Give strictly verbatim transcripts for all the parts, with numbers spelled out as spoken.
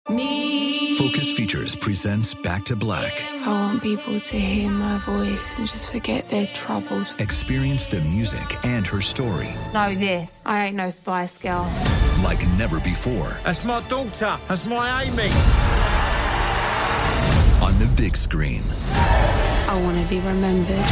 Me. Focus Features presents Back to Black. I want people to hear my voice and just forget their troubles. Experience the music and her story. Know this. I ain't no Spice Girl. Like never before. That's my daughter. That's my Amy. On the big screen. I want to be remembered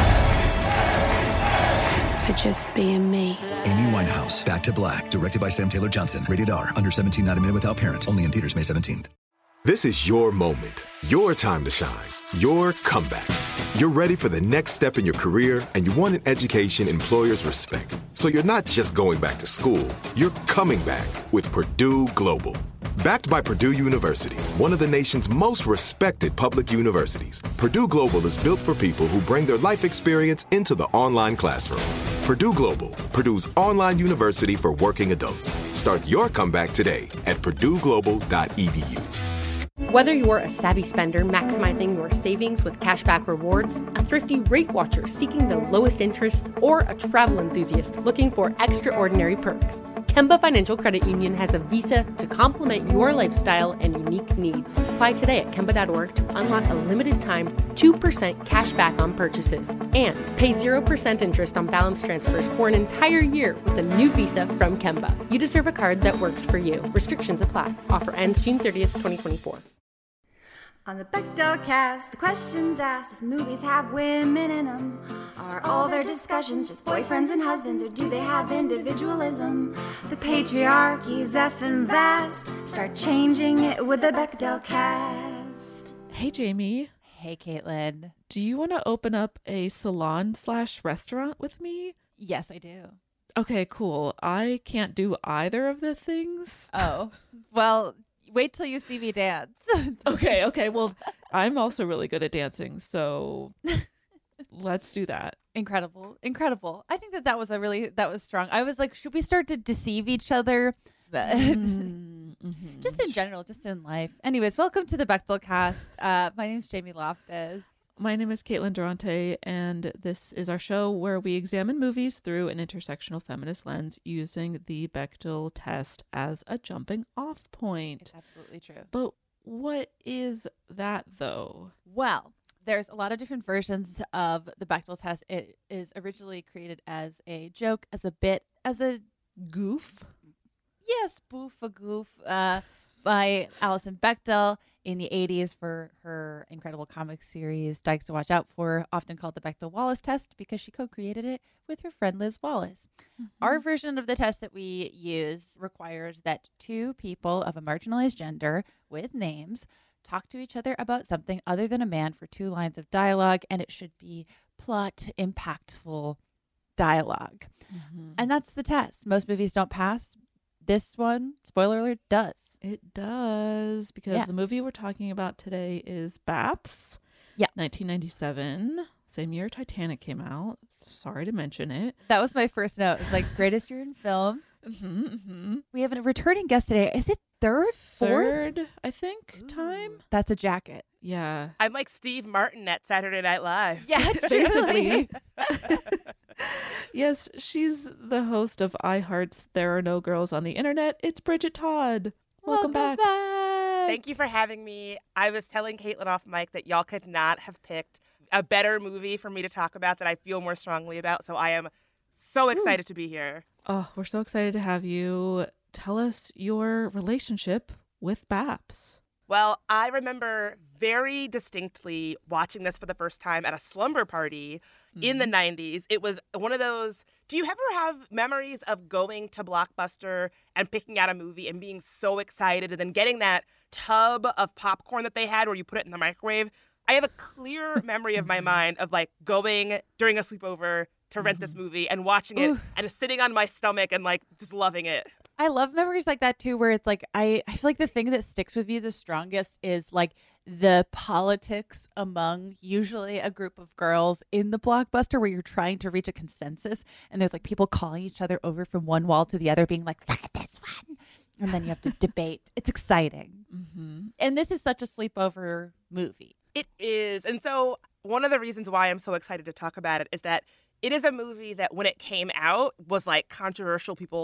for just being me. Amy Winehouse, Back to Black. Directed by Sam Taylor Johnson. Rated R. Under seventeen, not a minute without parent. Only in theaters May seventeenth. This is your moment, your time to shine, your comeback. You're ready for the next step in your career, and you want an education employers respect. So you're not just going back to school, you're coming back with Purdue Global. Backed by Purdue University, one of the nation's most respected public universities, Purdue Global is built for people who bring their life experience into the online classroom. Purdue Global, Purdue's online university for working adults. Start your comeback today at purdue global dot e d u. Whether you're a savvy spender maximizing your savings with cashback rewards, a thrifty rate watcher seeking the lowest interest, or a travel enthusiast looking for extraordinary perks, Kemba Financial Credit Union has a visa to complement your lifestyle and unique needs. Apply today at kemba dot org to unlock a limited time two percent cash back on purchases and pay zero percent interest on balance transfers for an entire year with a new visa from Kemba. You deserve a card that works for you. Restrictions apply. Offer ends June thirtieth, twenty twenty-four. On the Bechdel cast, the questions asked if movies have women in them. Are all their discussions just boyfriends and husbands, or do they have individualism? The patriarchy's effing vast. Start changing it with the Bechdel cast. Hey, Jamie. Hey, Caitlin. Do you want to open up a salon slash restaurant with me? Yes, I do. Okay, cool. I can't do either of the things. Oh, well... Wait till you see me dance. okay, okay. Well, I'm also really good at dancing, so let's do that. Incredible, incredible. I think that that was a really, that was strong. I was like, should we start to deceive each other? Mm-hmm. Just in general, just in life. Anyways, welcome to the Bechdel cast. Uh, my name is Jamie Loftus. My name is Caitlin Durante, and this is our show where we examine movies through an intersectional feminist lens using the Bechdel test as a jumping off point. It's absolutely true. But what is that, though? Well, there's a lot of different versions of the Bechdel test. It is originally created as a joke, as a bit, as a goof. Yes, spoof, a goof, uh, by Alison Bechdel in the eighties for her incredible comic series Dykes to Watch Out For, often called the Bechdel-Wallace test because she co-created it with her friend Liz Wallace. Mm-hmm. Our version of the test that we use requires that two people of a marginalized gender with names talk to each other about something other than a man for two lines of dialogue, and it should be plot impactful dialogue. Mm-hmm. And that's the test. Most movies don't pass. This one, spoiler alert, does. It does, because yeah. the movie we're talking about today is Baps. Yeah. nineteen ninety-seven. Same year Titanic came out. Sorry to mention it. That was my first note. It's like, greatest year in film. Mm-hmm, mm-hmm. We have a returning guest today. Is it third? Third, fourth? I think, Ooh. time. That's a jacket. Yeah. I'm like Steve Martin at Saturday Night Live. Yeah, basically. Yes, she's the host of iHeart's There Are No Girls on the Internet. It's Bridget Todd. Welcome, Welcome back. back. Thank you for having me. I was telling Caitlin off mic that y'all could not have picked a better movie for me to talk about that I feel more strongly about. So I am so excited Ooh. to be here. Oh, we're so excited to have you. Tell us your relationship with Baps. Well, I remember very distinctly watching this for the first time at a slumber party mm-hmm. in the nineties. It was one of those, do you ever have memories of going to Blockbuster and picking out a movie and being so excited and then getting that tub of popcorn that they had where you put it in the microwave? I have a clear memory of my mind of like going during a sleepover to rent mm-hmm. this movie and watching it Ooh. and sitting on my stomach and like just loving it. I love memories like that too, where it's like, I, I feel like the thing that sticks with me the strongest is like the politics among usually a group of girls in the Blockbuster where you're trying to reach a consensus and there's like people calling each other over from one wall to the other being like, look at this one. And then you have to debate. It's exciting. Mm-hmm. And this is such a sleepover movie. It is. And so one of the reasons why I'm so excited to talk about it is that it is a movie that when it came out was like controversial. People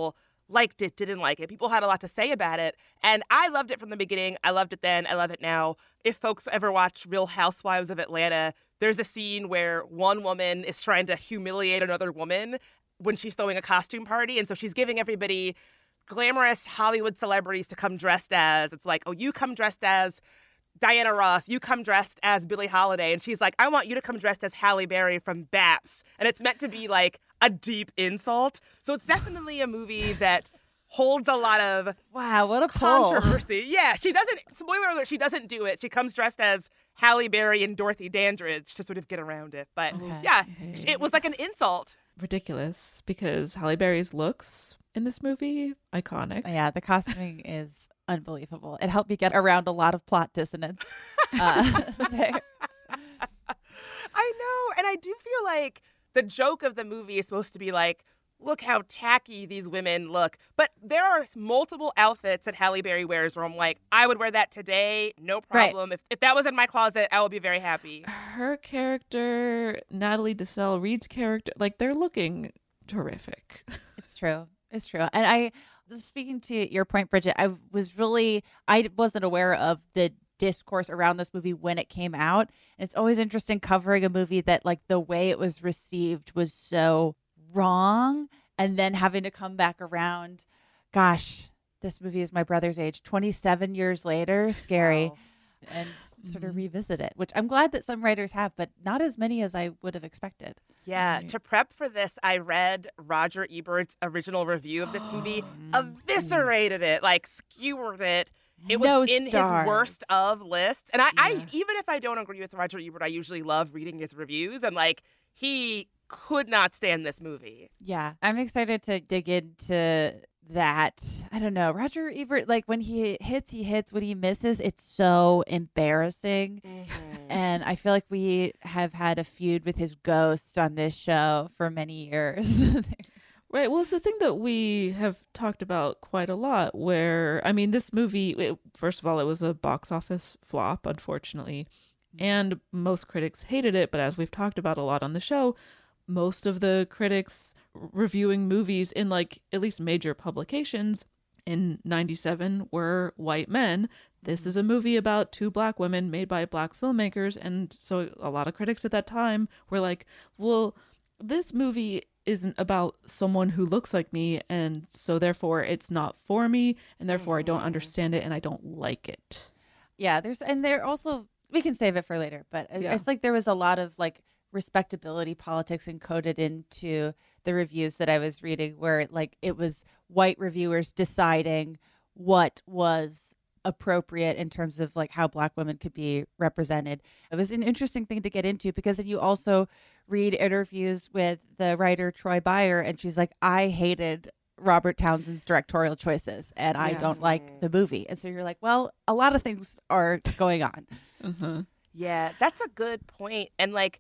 liked it, didn't like it. People had a lot to say about it. And I loved it from the beginning. I loved it then. I love it now. If folks ever watch Real Housewives of Atlanta, there's a scene where one woman is trying to humiliate another woman when she's throwing a costume party. And so she's giving everybody glamorous Hollywood celebrities to come dressed as. It's like, oh, you come dressed as Diana Ross, you come dressed as Billie Holiday. And she's like, I want you to come dressed as Halle Berry from Baps. And it's meant to be like a deep insult. So it's definitely a movie that holds a lot of wow, what a pull. Controversy. Yeah, she doesn't, spoiler alert, she doesn't do it. She comes dressed as Halle Berry and Dorothy Dandridge to sort of get around it. But Okay. yeah, Okay. it was like an insult. Ridiculous, because Halle Berry's looks in this movie, iconic. Yeah, the costuming is unbelievable. It helped me get around a lot of plot dissonance. Uh, there. I know. And I do feel like the joke of the movie is supposed to be like, look how tacky these women look. But there are multiple outfits that Halle Berry wears where I'm like, I would wear that today, no problem. If, if that was in my closet, I would be very happy. Her character, Natalie Desselle Reid's character, like they're looking terrific. It's true. It's true. And I, speaking to your point, Bridget, I was really, I wasn't aware of the discourse around this movie when it came out. And it's always interesting covering a movie that like the way it was received was so wrong, and then having to come back around. Gosh, this movie is my brother's age, twenty-seven years later. Scary. Wow. And sort of revisit it, which I'm glad that some writers have, but not as many as I would have expected. Yeah, Right. to prep for this, I read Roger Ebert's original review of this movie, eviscerated it, like skewered it. It was No in stars. his worst of lists. And I, I, Yeah. even if I don't agree with Roger Ebert, I usually love reading his reviews. And like, he could not stand this movie. Yeah, I'm excited to dig into that. I don't know. Roger Ebert, like when he hits, he hits. When he misses, it's so embarrassing. And I feel like we have had a feud with his ghost on this show for many years. Right. Well, it's the thing that we have talked about quite a lot where, I mean, this movie, it, first of all, it was a box office flop, unfortunately, and most critics hated it. But as we've talked about a lot on the show, most of the critics reviewing movies in like at least major publications in ninety-seven were white men. This is a movie about two black women made by black filmmakers. And so a lot of critics at that time were like, well, this movie isn't about someone who looks like me, and so therefore it's not for me, and therefore I don't understand it and I don't like it. Yeah, there's, and there also, we can save it for later, but I, Yeah. I feel like there was a lot of like respectability politics encoded into the reviews that I was reading, where like it was white reviewers deciding what was appropriate in terms of like how black women could be represented. It was an interesting thing to get into, because then you also read interviews with the writer Troy Beyer, and she's like, I hated Robert Townsend's directorial choices and I Yeah. don't like the movie. And so you're like, well, a lot of things are going on. Uh-huh. Yeah, that's a good point. And like,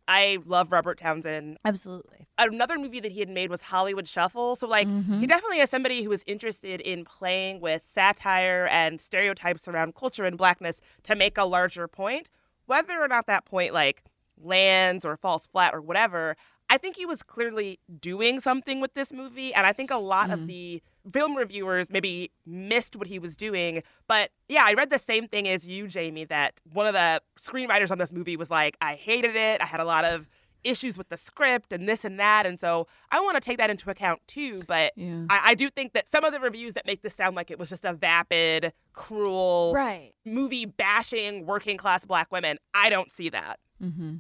I love Robert Townsend. Absolutely. Another movie that he had made was Hollywood Shuffle. So like, he definitely is somebody who was interested in playing with satire and stereotypes around culture and blackness to make a larger point. Whether or not that point like lands or falls flat or whatever, I think he was clearly doing something with this movie. And I think a lot of the film reviewers maybe missed what he was doing. But yeah, I read the same thing as you, Jamie, that one of the screenwriters on this movie was like, I hated it. I had a lot of issues with the script and this and that. And so I want to take that into account too. But Yeah. I, I do think that some of the reviews that make this sound like it was just a vapid, cruel Right. movie bashing working class black women, I don't see that. Mm-hmm.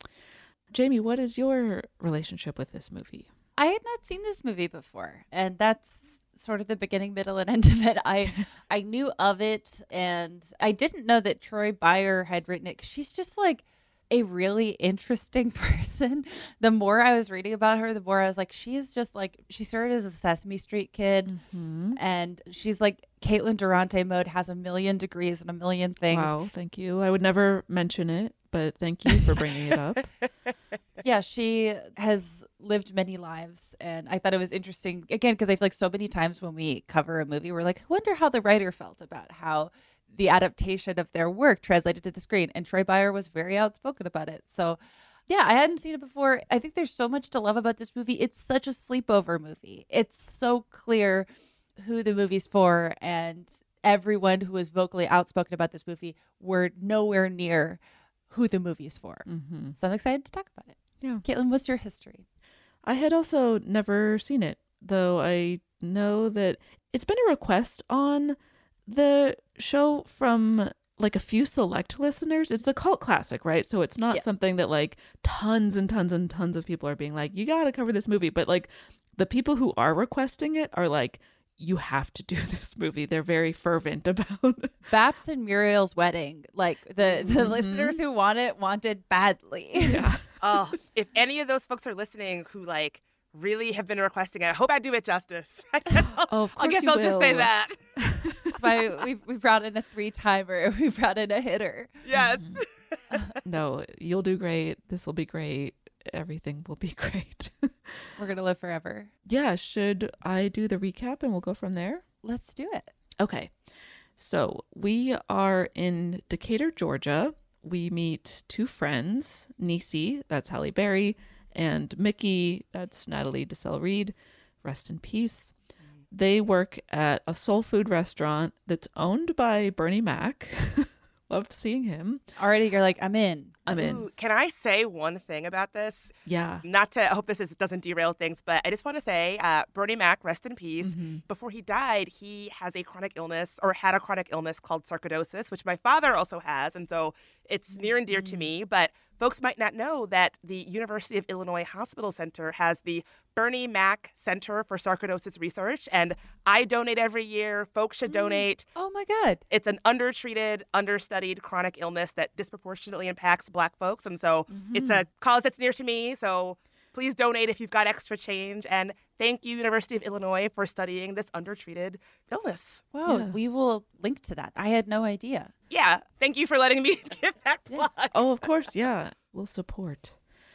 Jamie, what is your relationship with this movie? I had not seen this movie before, and that's sort of the beginning, middle, and end of it. I I knew of it, and I didn't know that Troy Beyer had written it. 'Cause she's just like a really interesting person. The more I was reading about her, the more I was like, she is just like, she started as a Sesame Street kid, and she's like Caitlin Durante mode, has a million degrees and a million things. Wow, thank you. I would never mention it, but thank you for bringing it up. Yeah, she has lived many lives, and I thought it was interesting again because I feel like so many times when we cover a movie, we're like, I wonder how the writer felt about how the adaptation of their work translated to the screen. And Troy Beyer was very outspoken about it. So Yeah, I hadn't seen it before. I think there's so much to love about this movie. It's such a sleepover movie. It's so clear who the movie's for, and everyone who is vocally outspoken about this movie were nowhere near who the movie's for. Mm-hmm. So I'm excited to talk about it. Yeah. Caitlin, what's your history? I had also never seen it, though I know that it's been a request on the show from like a few select listeners. It's a cult classic, right? So it's not Yes. something that like tons and tons and tons of people are being like, you got to cover this movie. But like the people who are requesting it are like, you have to do this movie. They're very fervent about Baps and Muriel's Wedding. Like the, the Mhm. listeners who want it want it badly. Yeah. Oh, if any of those folks are listening who like really have been requesting it, I hope I do it justice. I guess I'll, Oh, of I course guess you I'll just say will. that. That's why we we brought in a three timer. We brought in a hitter. Yes. No, you'll do great. This will be great. Everything will be great. We're gonna live forever. Yeah. Should I do the recap and we'll go from there? Let's do it. Okay. So we are in Decatur, Georgia. We meet two friends, Niecy, that's Halle Berry, and Mickey, that's Natalie Desselle Reid. Rest in peace. They work at a soul food restaurant that's owned by Bernie Mac. Loved seeing him. Already, you're like, I'm in. I'm in. Ooh, can I say one thing about this? Yeah. Not to, I hope this is, doesn't derail things, but I just want to say, uh, Bernie Mac, rest in peace. Mm-hmm. Before he died, he has a chronic illness, or had a chronic illness called sarcoidosis, which my father also has. And so it's near and dear to me. But folks might not know that the University of Illinois Hospital Center has the Bernie Mac Center for Sarcoidosis Research. And I donate every year. Folks should donate. Oh my God. It's an undertreated, understudied chronic illness that disproportionately impacts Black folks. And so it's a cause that's near to me. So please donate if you've got extra change. And thank you, University of Illinois, for studying this undertreated illness. Wow, Yeah. we will link to that. I had no idea. Yeah, thank you for letting me give that plug. Oh, of course. Yeah. We'll support.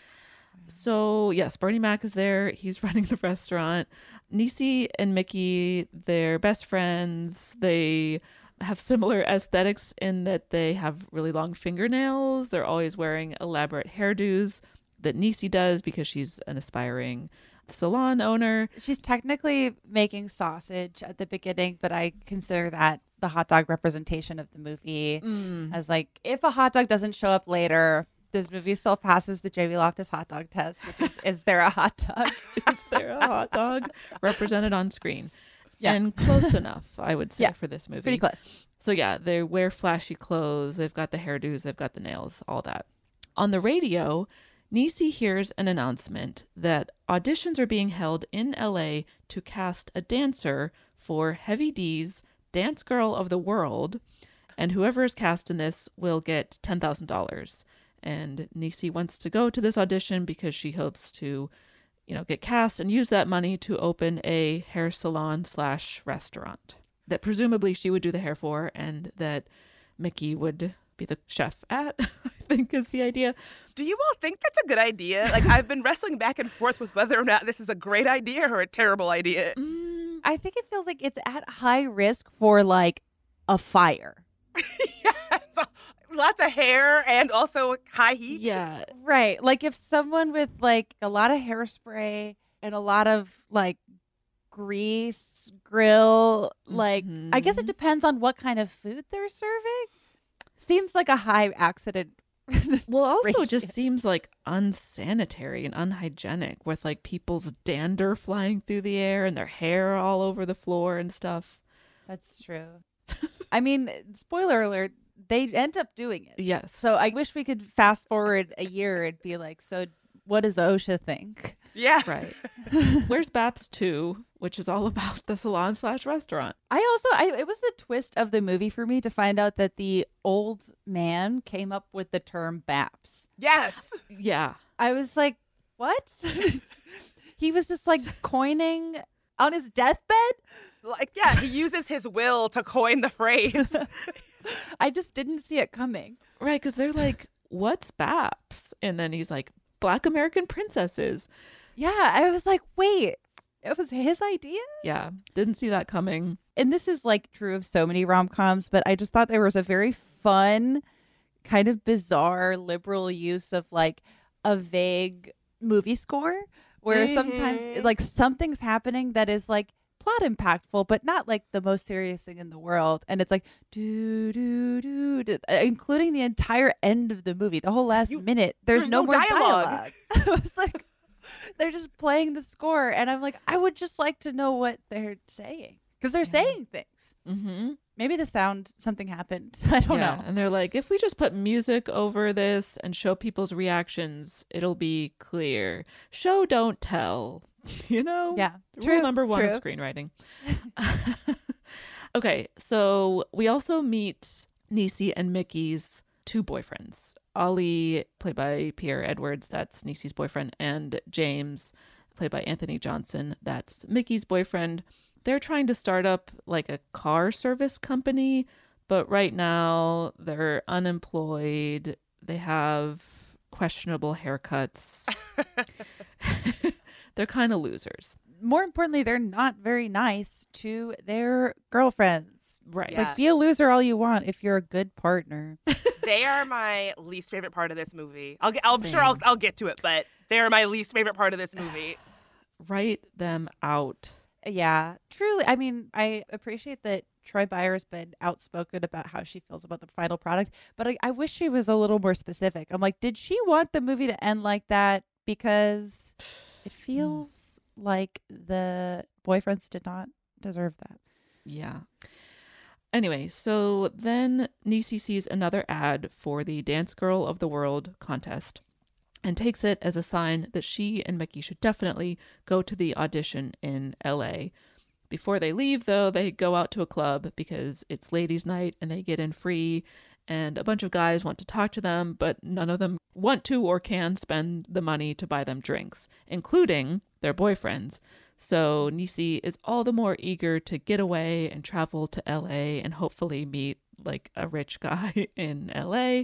So, yes, Bernie Mac is there. He's running the restaurant. Niecy and Mickey, they're best friends. They have similar aesthetics in that they have really long fingernails. They're always wearing elaborate hairdos that Niecy does because she's an aspiring salon owner. She's technically making sausage at the beginning, but I consider that the hot dog representation of the movie. Mm. As like, if a hot dog doesn't show up later, this movie still passes the Jamie Loftus hot dog test, which is, is there a hot dog? Is there a hot dog represented on screen? Yeah. And close enough, I would say, Yeah, for this movie. Pretty close. So yeah, they wear flashy clothes, they've got the hairdos, they've got the nails, all that. On the radio, Niecy hears an announcement that auditions are being held in L A to cast a dancer for Heavy D's Dance Girl of the World, and whoever is cast in this will get ten thousand dollars. And Niecy wants to go to this audition because she hopes to, you know, get cast and use that money to open a hair salon slash restaurant that presumably she would do the hair for, and that Mickey would be the chef at, I think is the idea. Do you all think that's a good idea? Like, I've been wrestling back and forth with whether or not this is a great idea or a terrible idea. Mm, I think it feels like it's at high risk for like a fire. Yeah, so lots of hair and also high heat. yeah. Right. Like if someone with like a lot of hairspray and a lot of like grease, grill, like I guess it Mhm. depends on what kind of food they're serving. Seems like a high accident. Well, also it ratio. just seems like unsanitary and unhygienic with like people's dander flying through the air and their hair all over the floor and stuff. That's true. I mean, spoiler alert, they end up doing it. Yes. So I wish we could fast forward a year and be like, so what does OSHA think? Yeah. Right. Where's Baps two, which is all about the salon slash restaurant. I also, I it was the twist of the movie for me to find out that the old man came up with the term Baps. Yes. Yeah. I was like, what? He was just like coining on his deathbed. Like, yeah, he uses his will to coin the phrase. I just didn't see it coming. Right, because they're like, what's Baps? And then he's like, Black American princesses. Yeah, I was like, wait, it was his idea? Yeah, didn't see that coming. And this is like true of so many rom-coms, but I just thought there was a very fun, kind of bizarre liberal use of like, a vague movie score where Mhm. sometimes like something's happening that is like plot impactful, but not like the most serious thing in the world. And it's like do do do, do including the entire end of the movie, the whole last You- minute. There's, there's no, no more dialogue. dialogue. I was like, they're just playing the score, and I'm like, I would just like to know what they're saying because they're saying things. Mm-hmm. Maybe the sound, something happened. I don't yeah. know. And they're like, if we just put music over this and show people's reactions, it'll be clear. Show, don't tell. You know? Yeah. Rule True, number one true. of screenwriting. Okay, so we also meet Niecy and Mickey's two boyfriends. Ollie, played by Pierre Edwards, that's Niecy's boyfriend, and James, played by Anthony Johnson, that's Mickey's boyfriend. They're trying to start up like a car service company, but right now they're unemployed. They have questionable haircuts. They're kind of losers. More importantly, they're not very nice to their girlfriends. Right. It's Yeah. like, be a loser all you want if you're a good partner. They are my least favorite part of this movie. I'll get, I'm sure I'll, I'll get to it, but they are my least favorite part of this movie. Write them out. Yeah, truly. I mean, I appreciate that Troy Byer's been outspoken about how she feels about the final product, but I, I wish she was a little more specific. I'm like, did she want the movie to end like that? Because it feels like the boyfriends did not deserve that. Yeah. Anyway, so then Niecy sees another ad for the Dance Girl of the World contest and takes it as a sign that she and Mickey should definitely go to the audition in L A. Before they leave, though, they go out to a club because it's ladies' night and they get in free, and a bunch of guys want to talk to them, but none of them want to or can spend the money to buy them drinks, including their boyfriends. So Niecy is all the more eager to get away and travel to L A and hopefully meet like a rich guy in L A.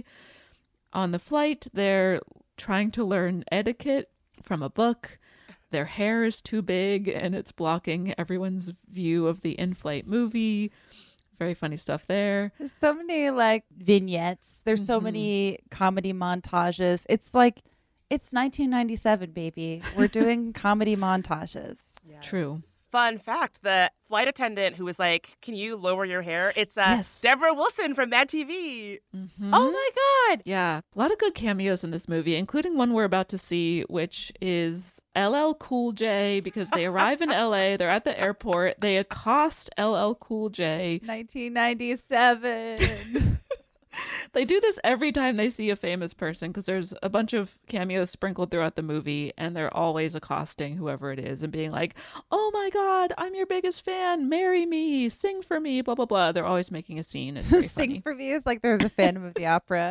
On the flight, they're trying to learn etiquette from a book. Their hair is too big and it's blocking everyone's view of the in-flight movie. Very funny stuff there. There's so many like vignettes. There's so Mhm. many comedy montages. It's like, it's nineteen ninety-seven, baby. We're doing comedy montages. True. Fun fact, the flight attendant who was like, can you lower your hair? It's uh, Yes. Deborah Wilson from Mad T V. Mhm. Oh my God. Yeah, a lot of good cameos in this movie, including one we're about to see, which is L L Cool J, because they arrive in L A, they're at the airport, they accost L L Cool J. nineteen ninety-seven. They do this every time they see a famous person because there's a bunch of cameos sprinkled throughout the movie, and they're always accosting whoever it is and being like, oh my God, I'm your biggest fan. Marry me. Sing for me. Blah, blah, blah. They're always making a scene. It's very Sing funny. for me is like there's a Phantom of the Opera.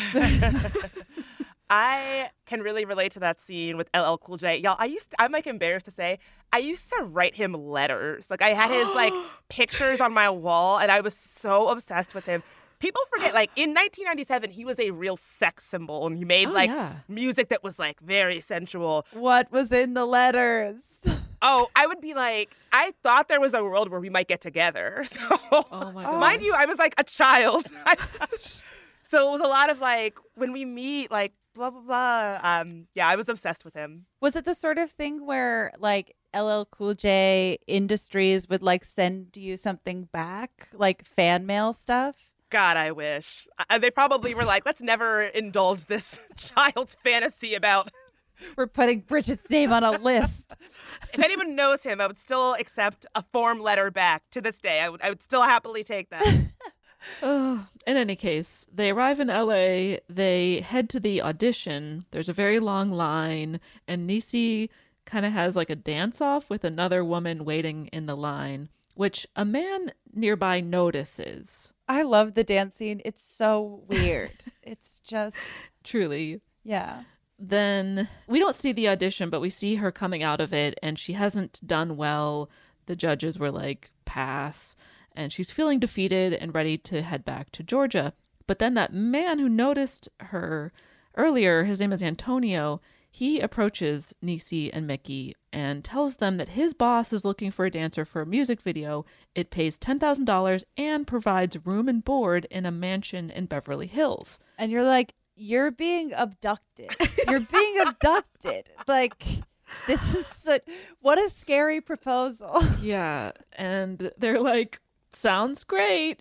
I can really relate to that scene with L L Cool J. Y'all, I used to, I'm like embarrassed to say, I used to write him letters. Like I had his like pictures on my wall, and I was so obsessed with him. People forget, like, in nineteen ninety-seven, he was a real sex symbol, and he made, Oh, like, yeah. music that was, like, very sensual. What was in the letters? Oh, I would be like, I thought there was a world where we might get together. So, Oh my God. mind you, I was, like, a child. So it was a lot of, like, when we meet, like, blah, blah, blah. Um, yeah, I was obsessed with him. Was it the sort of thing where like L L Cool J Industries would like send you something back, like fan mail stuff? God, I wish. Uh, they probably were like, let's never indulge this child's fantasy about. We're putting Bridget's name on a list. If anyone knows him, I would still accept a form letter back to this day. I would, I would still happily take that. Oh, in any case, they arrive in L A, they head to the audition. There's a very long line, and Niecy kind of has like a dance-off with another woman waiting in the line, which a man nearby notices. I love the dance scene. It's so weird. It's just, Truly. yeah. Then we don't see the audition, but we see her coming out of it, and she hasn't done well. The judges were like, pass. And she's feeling defeated and ready to head back to Georgia. But then that man who noticed her earlier, his name is Antonio, he approaches Niecy and Mickey and tells them that his boss is looking for a dancer for a music video. It pays ten thousand dollars and provides room and board in a mansion in Beverly Hills. And you're like, you're being abducted. You're being abducted. Like, this is so, what a scary proposal. Yeah. And they're like, sounds great.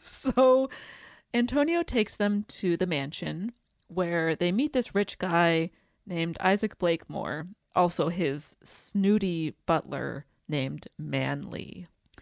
So Antonio takes them to the mansion where they meet this rich guy named Isaac Blakemore, also his snooty butler named Manly.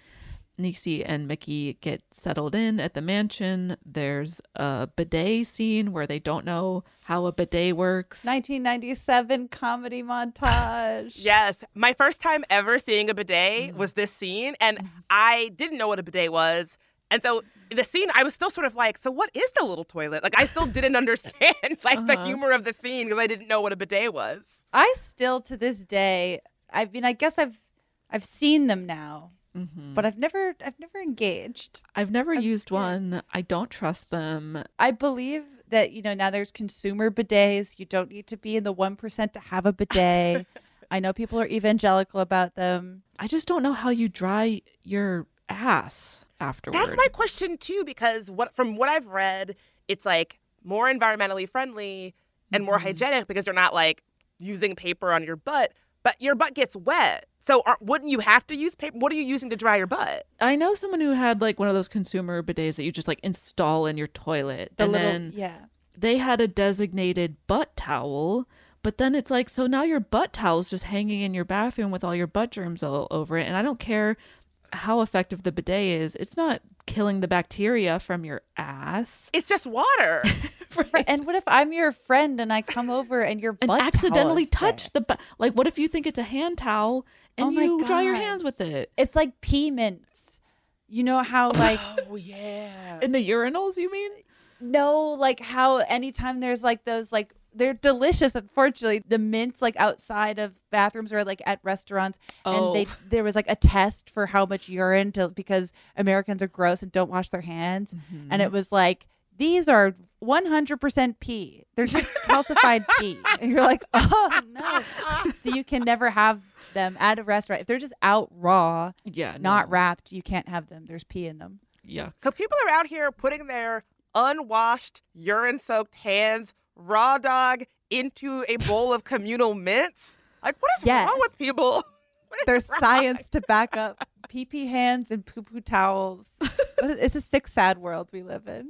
Niecy and Mickey get settled in at the mansion. There's a bidet scene where they don't know how a bidet works. nineteen ninety-seven comedy montage. Yes. My first time ever seeing a bidet was this scene, and I didn't know what a bidet was. And so the scene, I was still sort of like, so what is the little toilet? Like, I still didn't understand, like, uh-huh. the humor of the scene because I didn't know what a bidet was. I still, to this day, I mean, I guess I've I've seen them now. Mm-hmm. But I've never, I've never engaged. I've never I'm used scared. one. I don't trust them. I believe that, you know, now there's consumer bidets. You don't need to be in the one percent to have a bidet. I know people are evangelical about them. I just don't know how you dry your ass afterward. That's my question too, because what from what I've read, it's like more environmentally friendly and more mm-hmm. hygienic because you're not like using paper on your butt, but your butt gets wet. So are, wouldn't you have to use paper? What are you using to dry your butt? I know someone who had like one of those consumer bidets that you just like install in your toilet. The and little, then yeah. They had a designated butt towel, but then it's like, so now your butt towel is just hanging in your bathroom with all your butt germs all over it. And I don't care how effective the bidet is. It's not killing the bacteria from your ass. It's just water. Right. And what if I'm your friend and I come over and your and butt accidentally towel touch the butt? Like, what if you think it's a hand towel and oh my you God. dry your hands with it? It's like pea mints. You know how like oh yeah, in the urinals, you mean? No, like how anytime there's like those like they're delicious. Unfortunately, the mints like outside of bathrooms or like at restaurants, oh. and they there was like a test for how much urine to because Americans are gross and don't wash their hands, mm-hmm. and it was like these are one hundred percent pee. They're just calcified pee, and you're like, oh no. So you can never have them at a restaurant if they're just out raw, yeah, not no. wrapped. You can't have them. There's pee in them. Yeah. So people are out here putting their unwashed, urine-soaked hands raw dog into a bowl of communal mints. Like, what is yes. wrong with people? There's wrong? science to back up pee pee hands and poo poo towels. It's a sick, sad world we live in.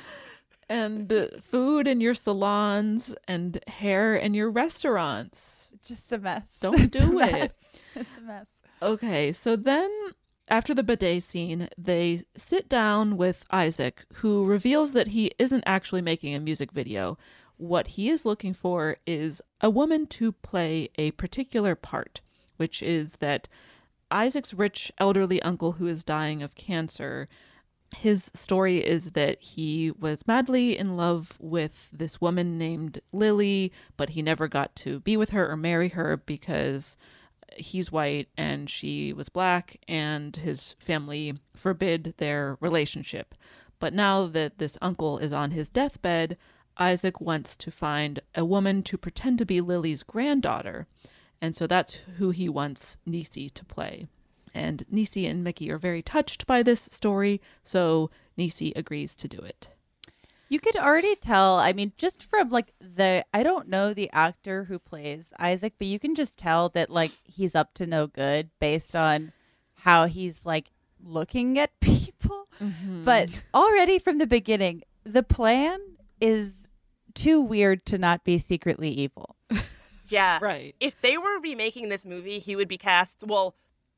And uh, food in your salons and hair in your restaurants. Just a mess. Don't it's do a it. Mess. It's a mess. Okay, so then after the bidet scene, they sit down with Isaac, who reveals that he isn't actually making a music video. What he is looking for is a woman to play a particular part, which is that Isaac's rich elderly uncle who is dying of cancer, his story is that he was madly in love with this woman named Lily, but he never got to be with her or marry her because he's white and she was black and his family forbid their relationship. But now that this uncle is on his deathbed, Isaac wants to find a woman to pretend to be Lily's granddaughter. And so that's who he wants Niecy to play. And Niecy and Mickey are very touched by this story, so Niecy agrees to do it. You could already tell, I mean, just from like the, I don't know the actor who plays Isaac, but you can just tell that like he's up to no good based on how he's like looking at people. Mm-hmm. But already from the beginning, the plan is too weird to not be secretly evil. Yeah. Right. If they were remaking this movie, he would be cast, well,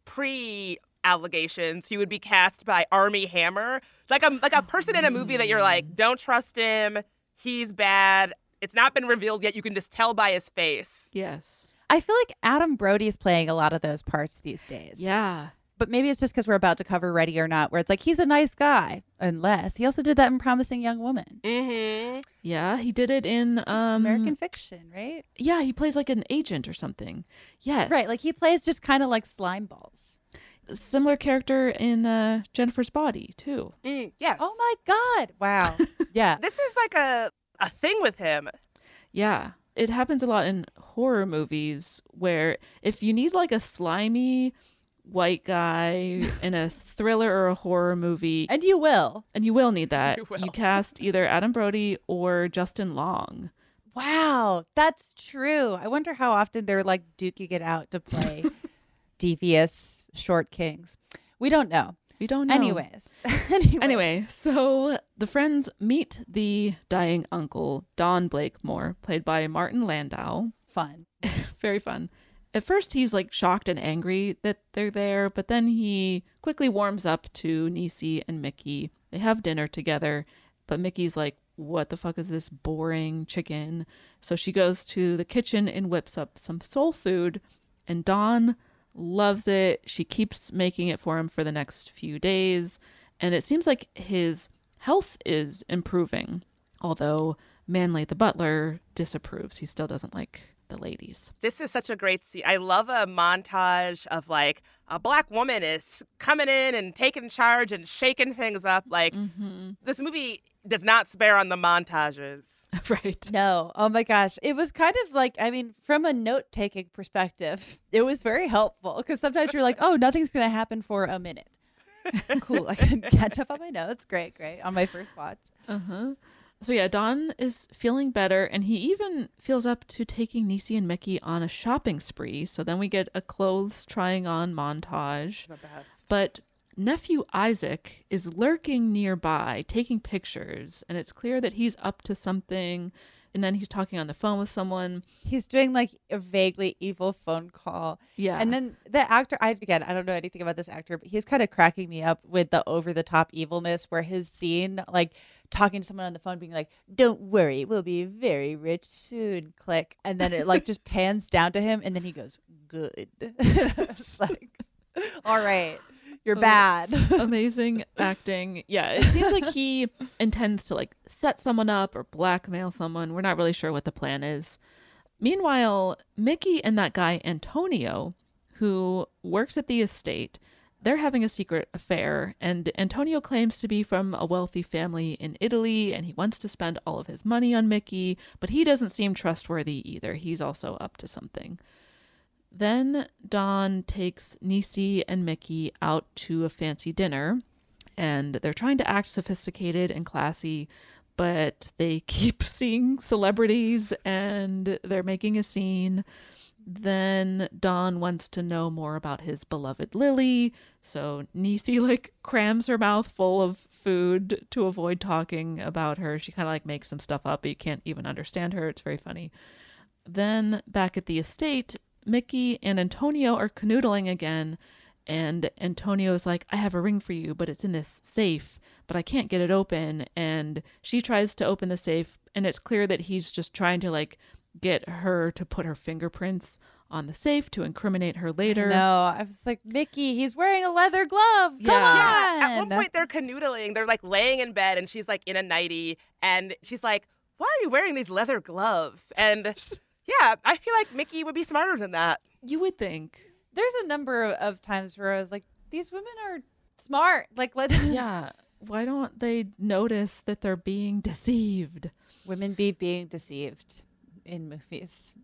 pre-allegations, he would be cast by Armie Hammer. Like a, like a person in a movie that you're like, don't trust him. He's bad. It's not been revealed yet. You can just tell by his face. Yes. I feel like Adam Brody is playing a lot of those parts these days. Yeah. But maybe it's just because we're about to cover Ready or Not, where it's like, he's a nice guy. Unless he also did that in Promising Young Woman. Mm-hmm. Yeah, he did it in um, American Fiction, right? Yeah, he plays like an agent or something. Yes. Right, like he plays just kind of like slime balls. Similar character in uh, Jennifer's Body, too. Mm, yes. Oh my God. Wow. Yeah. This is like a, a thing with him. Yeah. It happens a lot in horror movies where if you need like a slimy white guy in a thriller or a horror movie. And you will. And you will need that. You will. You cast either Adam Brody or Justin Long. Wow, that's true. I wonder how often they're like duking it out to play devious short kings. We don't know. We don't know. Anyways. Anyways. Anyway, so the friends meet the dying uncle, Don Blakemore, played by Martin Landau. Fun. Very fun. At first, he's like shocked and angry that they're there, but then he quickly warms up to Niecy and Mickey. They have dinner together, but Mickey's like, what the fuck is this boring chicken? So she goes to the kitchen and whips up some soul food, and Don loves it. She keeps making it for him for the next few days, and it seems like his health is improving, although Manley the butler disapproves. He still doesn't like the ladies. This is such a great scene. I love a montage of like a black woman is coming in and taking charge and shaking things up. Like Mm-hmm. this movie does not spare on the montages. Right. No. Oh my gosh. It was kind of like, I mean, from a note-taking perspective, it was very helpful because sometimes you're like, oh, nothing's going to happen for a minute. Cool. I can catch up on my notes. Great, great. On my first watch. Uh-huh. So yeah, Don is feeling better, and he even feels up to taking Niecy and Mickey on a shopping spree. So then we get a clothes trying on montage. The best. But nephew Isaac is lurking nearby, taking pictures, and it's clear that he's up to something. And then he's talking on the phone with someone. He's doing like a vaguely evil phone call. Yeah. And then the actor, I again, I don't know anything about this actor, but he's kind of cracking me up with the over the top evilness where his scene, like talking to someone on the phone, being like, don't worry, we'll be very rich soon, click. And then it like just pans down to him and then he goes, good. It's like, all right. You're bad. Amazing acting. Yeah, it seems like he intends to like set someone up or blackmail someone. We're not really sure what the plan is. Meanwhile, Mickey and that guy Antonio, who works at the estate, they're having a secret affair, and Antonio claims to be from a wealthy family in Italy, and he wants to spend all of his money on Mickey, but he doesn't seem trustworthy either. He's also up to something. Then Don takes Niecy and Mickey out to a fancy dinner, and they're trying to act sophisticated and classy, but they keep seeing celebrities and they're making a scene. Then Don wants to know more about his beloved Lily, so Niecy like crams her mouth full of food to avoid talking about her. She kind of like makes some stuff up, but you can't even understand her. It's very funny. Then back at the estate, Mickey and Antonio are canoodling again, and Antonio is like, I have a ring for you, but it's in this safe, but I can't get it open. And she tries to open the safe, and it's clear that he's just trying to like get her to put her fingerprints on the safe to incriminate her later. No, I was like, Mickey, he's wearing a leather glove. Come Yeah. on. Yeah, at one point they're canoodling. They're like laying in bed and she's like in a nightie and she's like, why are you wearing these leather gloves? And yeah, I feel like Mickey would be smarter than that. You would think. There's a number of times where I was like, these women are smart. Like, let Yeah. Why don't they notice that they're being deceived? women be being deceived in movies.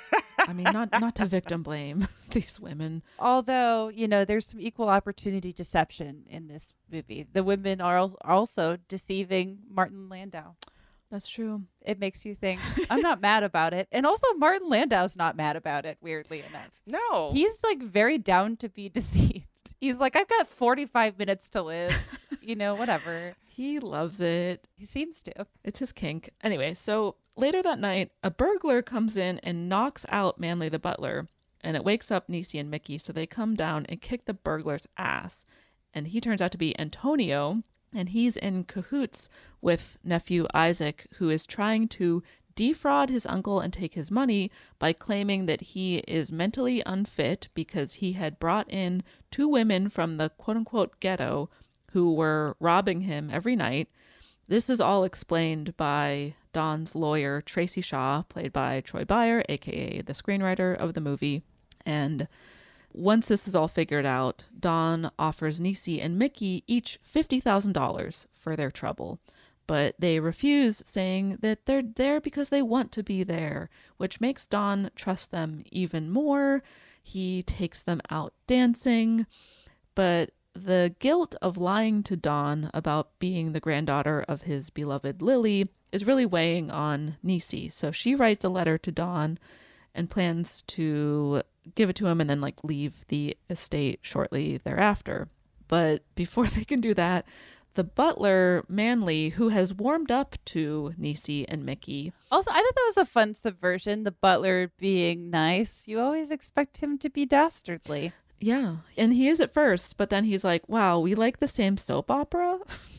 I mean, not not to victim blame these women. Although, you know, there's some equal opportunity deception in this movie. The women are al- also deceiving Martin Landau. That's true. It makes you think, I'm not mad about it. And also, Martin Landau's not mad about it, weirdly enough. No. He's like very down to be deceived. He's like, I've got forty-five minutes to live. You know, whatever. He loves it. He seems to. It's his kink. Anyway, so later that night, a burglar comes in and knocks out Manley the butler, and it wakes up Niecy and Mickey, so they come down and kick the burglar's ass. And he turns out to be Antonio, and he's in cahoots with nephew Isaac, who is trying to defraud his uncle and take his money by claiming that he is mentally unfit because he had brought in two women from the quote-unquote ghetto who were robbing him every night. This is all explained by Don's lawyer, Tracy Shaw, played by Troy Beyer, aka the screenwriter of the movie. And once this is all figured out, Don offers Niecy and Mickey each fifty thousand dollars for their trouble. But they refuse, saying that they're there because they want to be there, which makes Don trust them even more. He takes them out dancing, but the guilt of lying to Dawn about being the granddaughter of his beloved Lily is really weighing on Niecy. So she writes a letter to Dawn and plans to give it to him and then like leave the estate shortly thereafter. But before they can do that, the butler, Manley, who has warmed up to Niecy and Mickey. Also, I thought that was a fun subversion, the butler being nice. You always expect him to be dastardly. Yeah, and he is at first, but then he's like, wow, we like the same soap opera?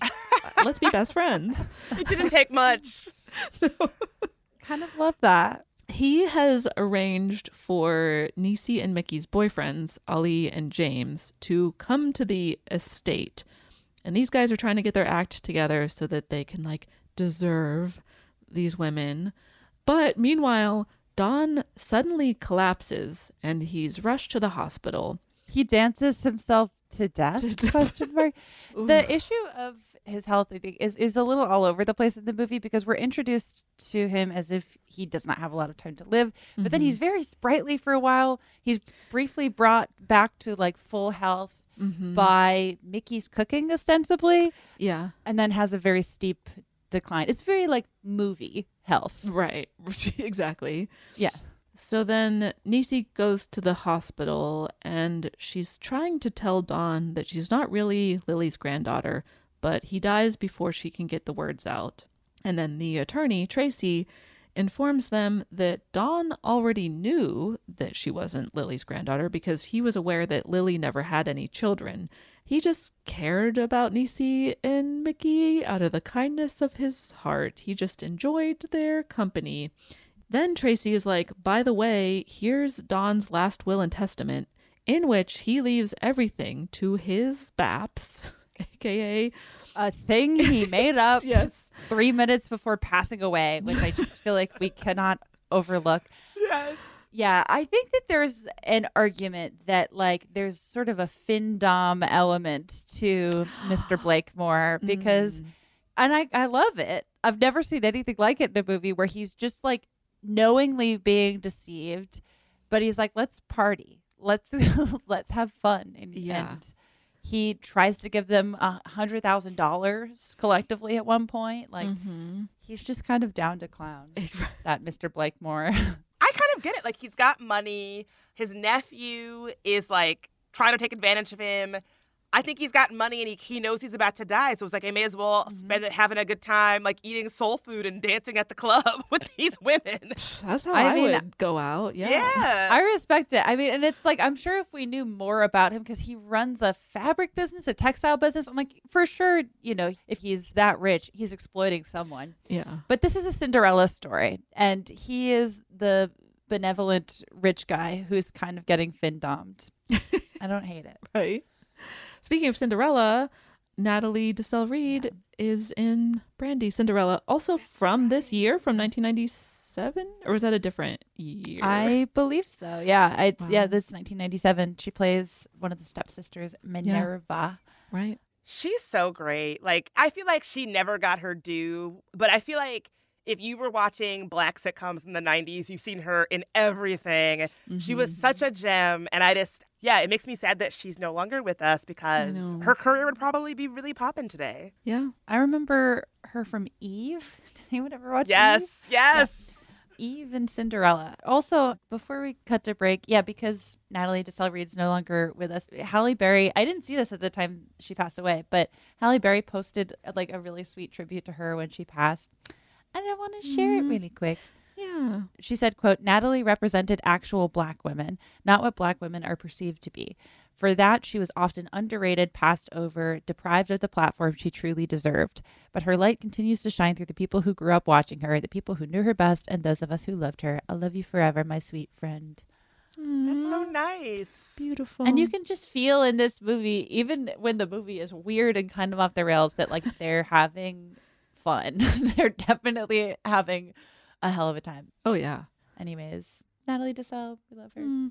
Let's be best friends. It didn't take much. No. Kind of love that. He has arranged for Niecy and Mickey's boyfriends, Ali and James, to come to the estate. And these guys are trying to get their act together so that they can, like, deserve these women. But meanwhile, Don suddenly collapses and he's rushed to the hospital. He dances himself to death? To death. Question mark. The issue of his health, I think, is, is a little all over the place in the movie because we're introduced to him as if he does not have a lot of time to live. But mm-hmm. then he's very sprightly for a while. He's briefly brought back to like full health mm-hmm. by Mickey's cooking, ostensibly. Yeah. And then has a very steep decline. It's very like movie health. Right. Exactly. Yeah. So then Niecy goes to the hospital and she's trying to tell Dawn that she's not really Lily's granddaughter, but he dies before she can get the words out. And then the attorney, Tracy, informs them that Dawn already knew that she wasn't Lily's granddaughter because he was aware that Lily never had any children. He just cared about Niecy and Mickey out of the kindness of his heart. He just enjoyed their company. Then Tracy is like, by the way, here's Dawn's last will and testament, in which he leaves everything to his Baps, a k a a thing he made up yes. three minutes before passing away, which I just feel like we cannot overlook. Yes. Yeah, I think that there's an argument that like there's sort of a findom element to Mister Blakemore because, mm. and I, I love it. I've never seen anything like it in a movie where he's just like knowingly being deceived, but he's like, let's party. Let's let's have fun. And, yeah. and he tries to give them a hundred thousand dollars collectively at one point. Like mm-hmm. he's just kind of down to clown, that Mister Blakemore. I kind of get it. Like he's got money. His nephew is like trying to take advantage of him. I think he's got money and he, he knows he's about to die. So it's like, I may as well mm-hmm. spend it having a good time, like eating soul food and dancing at the club with these women. That's how I, I mean, would go out. Yeah. Yeah. I respect it. I mean, and it's like, I'm sure if we knew more about him, because he runs a fabric business, a textile business, I'm like, for sure, you know, if he's that rich, he's exploiting someone. Yeah. But this is a Cinderella story. And he is the benevolent rich guy who's kind of getting fin-dommed. I don't hate it. Right. Speaking of Cinderella, Natalie Desselle Reid yeah. is in Brandy Cinderella, also from this year, from nineteen ninety-seven, or was that a different year? I believe so. Yeah, it's wow. yeah, this is nineteen ninety-seven. She plays one of the stepsisters, Minerva. Yeah. Right. She's so great. Like I feel like she never got her due, but I feel like if you were watching Black sitcoms in the nineties, you've seen her in everything. Mm-hmm. She was such a gem, and I just. Yeah, it makes me sad that she's no longer with us because her career would probably be really popping today. Yeah. I remember her from Eve. Did anyone ever watch yes, Eve? Yes, yes. Eve and Cinderella. Also, before we cut to break, yeah, because Natalie Desselle Reid's no longer with us, Halle Berry, I didn't see this at the time she passed away, but Halle Berry posted like a really sweet tribute to her when she passed. And I want to share mm-hmm. it really quick. Yeah. She said, quote, Natalie represented actual Black women, not what Black women are perceived to be. For that, she was often underrated, passed over, deprived of the platform she truly deserved. But her light continues to shine through the people who grew up watching her, the people who knew her best, and those of us who loved her. I love you forever, my sweet friend. Aww. That's so nice. Beautiful. And you can just feel in this movie, even when the movie is weird and kind of off the rails, that like they're having fun. They're definitely having a hell of a time. Oh, yeah. Anyways, Natalie Desselle, we love her. Mm.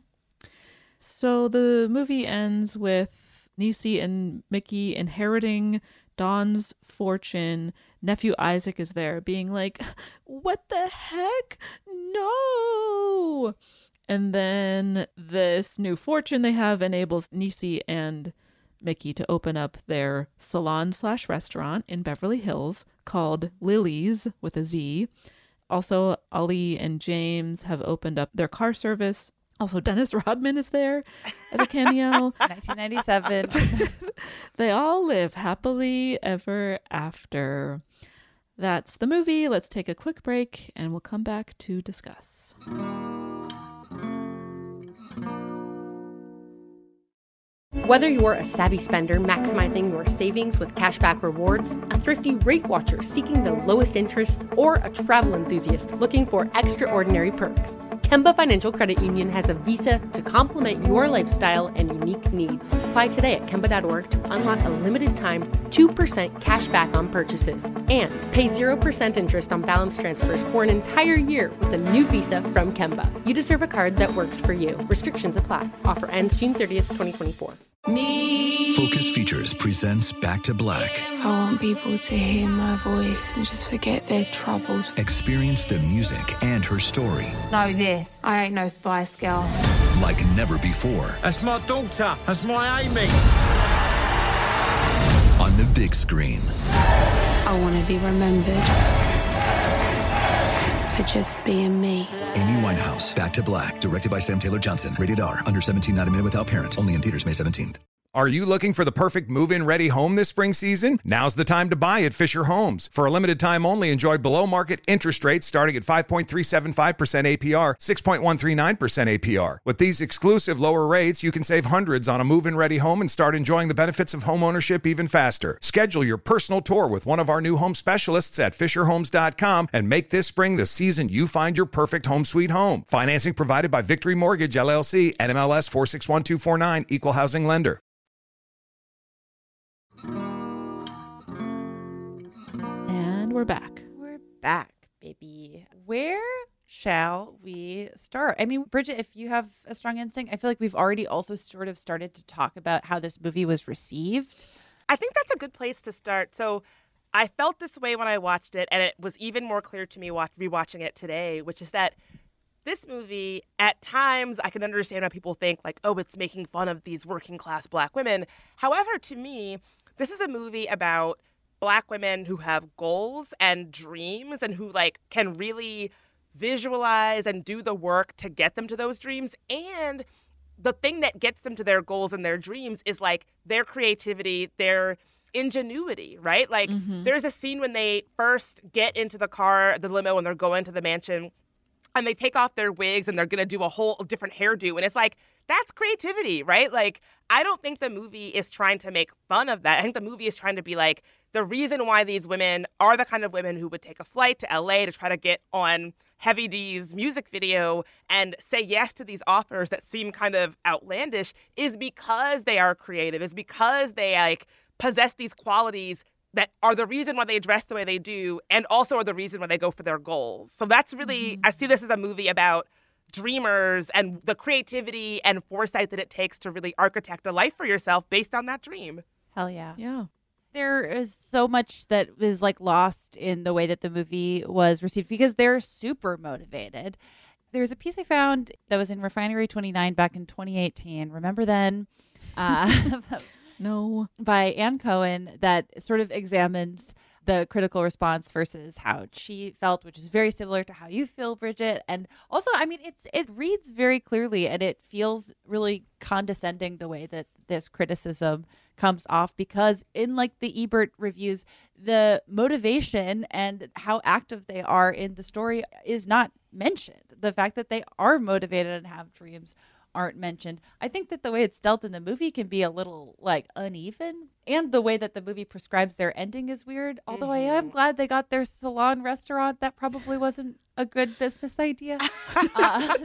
So the movie ends with Niecy and Mickey inheriting Dawn's fortune. Nephew Isaac is there being like, what the heck? No! And then this new fortune they have enables Niecy and Mickey to open up their salon slash restaurant in Beverly Hills called Lily's with a Z. Also, Ali and James have opened up their car service. Also, Dennis Rodman is there as a cameo. nineteen ninety-seven. They all live happily ever after. That's the movie. Let's take a quick break and we'll come back to discuss. Whether you're a savvy spender maximizing your savings with cashback rewards, a thrifty rate watcher seeking the lowest interest, or a travel enthusiast looking for extraordinary perks, Kemba Financial Credit Union has a visa to complement your lifestyle and unique needs. Apply today at Kemba dot org to unlock a limited time two percent cash back on purchases and pay zero percent interest on balance transfers for an entire year with a new visa from Kemba. You deserve a card that works for you. Restrictions apply. Offer ends June thirtieth, twenty twenty-four. Me. Focus Features presents Back to Black. I want people to hear my voice and just forget their troubles. Experience the music and her story. Know this. I ain't no Spice Girl. Like never before. That's my daughter. That's my Amy. On the big screen. I want to be remembered for just being me. Amy Winehouse, Back to Black, directed by Sam Taylor Johnson. Rated R, under seventeen, not a minute without parent. Only in theaters May seventeenth. Are you looking for the perfect move-in ready home this spring season? Now's the time to buy at Fisher Homes. For a limited time only, enjoy below-market interest rates starting at five point three seven five percent A P R, six point one three nine percent A P R. With these exclusive lower rates, you can save hundreds on a move-in ready home and start enjoying the benefits of home ownership even faster. Schedule your personal tour with one of our new home specialists at fisher homes dot com and make this spring the season you find your perfect home sweet home. Financing provided by Victory Mortgage, L L C, N M L S four six one two four nine, Equal Housing Lender. And we're back. We're back, baby. Where shall we start? I mean, Bridget, if you have a strong instinct, I feel like we've already also sort of started to talk about how this movie was received. I think that's a good place to start. So I felt this way when I watched it, and it was even more clear to me watch, rewatching it today, which is that this movie, at times, I can understand how people think, like, oh, it's making fun of these working class Black women. However, to me, this is a movie about Black women who have goals and dreams and who, like, can really visualize and do the work to get them to those dreams. And the thing that gets them to their goals and their dreams is, like, their creativity, their ingenuity, right? Like, mm-hmm. There's a scene when they first get into the car, the limo, and they're going to the mansion, and they take off their wigs and they're going to do a whole different hairdo. And it's like, that's creativity, right? Like, I don't think the movie is trying to make fun of that. I think the movie is trying to be like, the reason why these women are the kind of women who would take a flight to L A to try to get on Heavy D's music video and say yes to these offers that seem kind of outlandish is because they are creative, is because they, like, possess these qualities that are the reason why they dress the way they do and also are the reason why they go for their goals. So that's really, mm-hmm. I see this as a movie about dreamers and the creativity and foresight that it takes to really architect a life for yourself based on that dream. Hell yeah. Yeah. There is so much that is, like, lost in the way that the movie was received because they're super motivated. There's a piece I found that was in Refinery twenty-nine back in twenty eighteen. Remember then? Uh, No. By Ann Cohen that sort of examines the critical response versus how she felt, which is very similar to how you feel, Bridget. And also, I mean, it's it reads very clearly and it feels really condescending the way that this criticism comes off, because in, like, the Ebert reviews, the motivation and how active they are in the story is not mentioned. The fact that they are motivated and have dreams aren't mentioned. I think that the way it's dealt in the movie can be a little, like, uneven, and the way that the movie prescribes their ending is weird. Although mm-hmm. I am glad they got their salon restaurant. That probably wasn't a good business idea. uh,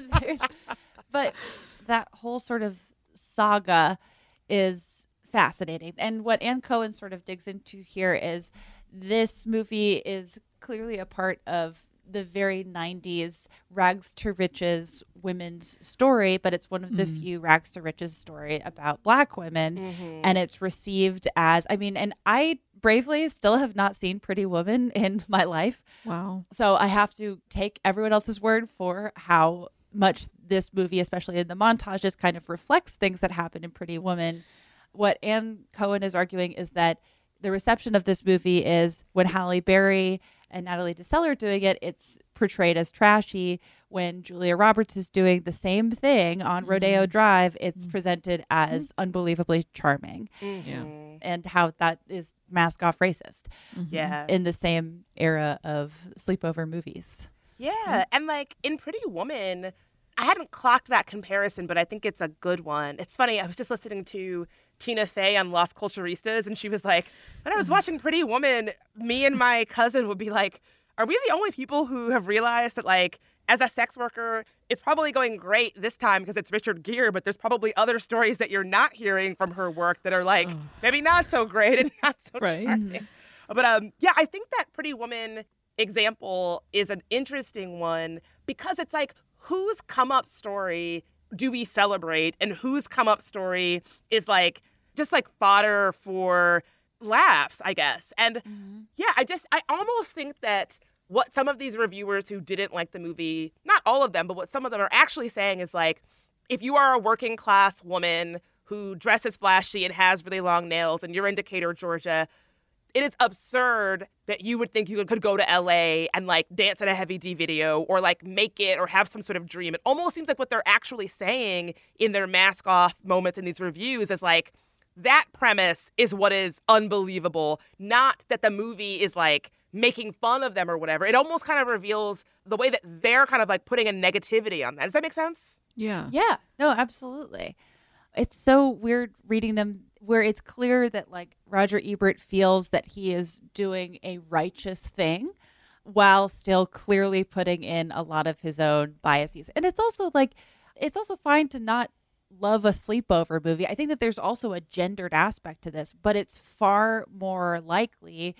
but that whole sort of saga is fascinating. And what Ann Cohen sort of digs into here is this movie is clearly a part of the very nineties rags to riches women's story, but it's one of the mm. few rags to riches story about Black women. Mm-hmm. And it's received as, I mean, and I bravely still have not seen Pretty Woman in my life. Wow. So I have to take everyone else's word for how much this movie, especially in the montages, kind of reflects things that happen in Pretty Woman. What Anne Cohen is arguing is that the reception of this movie is when Halle Berry and Natalie Desselle are doing it, it's portrayed as trashy. When Julia Roberts is doing the same thing on mm-hmm. Rodeo Drive, it's mm-hmm. presented as mm-hmm. unbelievably charming. Mm-hmm. Yeah. And how that is mask off racist. Mm-hmm. Yeah. In the same era of sleepover movies. Yeah. Mm-hmm. And like in Pretty Woman, I hadn't clocked that comparison, but I think it's a good one. It's funny. I was just listening to Tina Fey on Las Culturistas, and she was like, when I was watching Pretty Woman, me and my cousin would be like, are we the only people who have realized that, like, as a sex worker, it's probably going great this time because it's Richard Gere, but there's probably other stories that you're not hearing from her work that are, like, maybe not so great and not so right. charming. But, um, yeah, I think that Pretty Woman example is an interesting one because it's like, whose come-up story do we celebrate, and whose come-up story is like just like fodder for laughs, I guess. And mm-hmm. yeah, I just I almost think that what some of these reviewers who didn't like the movie, not all of them, but what some of them are actually saying is like, if you are a working class woman who dresses flashy and has really long nails and you're in Decatur, Georgia, it is absurd that you would think you could go to L A and like dance in a Heavy D video or like make it or have some sort of dream. It almost seems like what they're actually saying in their mask off moments in these reviews is like, that premise is what is unbelievable, not that the movie is like making fun of them or whatever. It almost kind of reveals the way that they're kind of like putting a negativity on that. Does that make sense? Yeah. Yeah. No, absolutely. It's so weird reading them where it's clear that like Roger Ebert feels that he is doing a righteous thing while still clearly putting in a lot of his own biases. And it's also like, it's also fine to not love a sleepover movie. I think that there's also a gendered aspect to this, but it's far more likely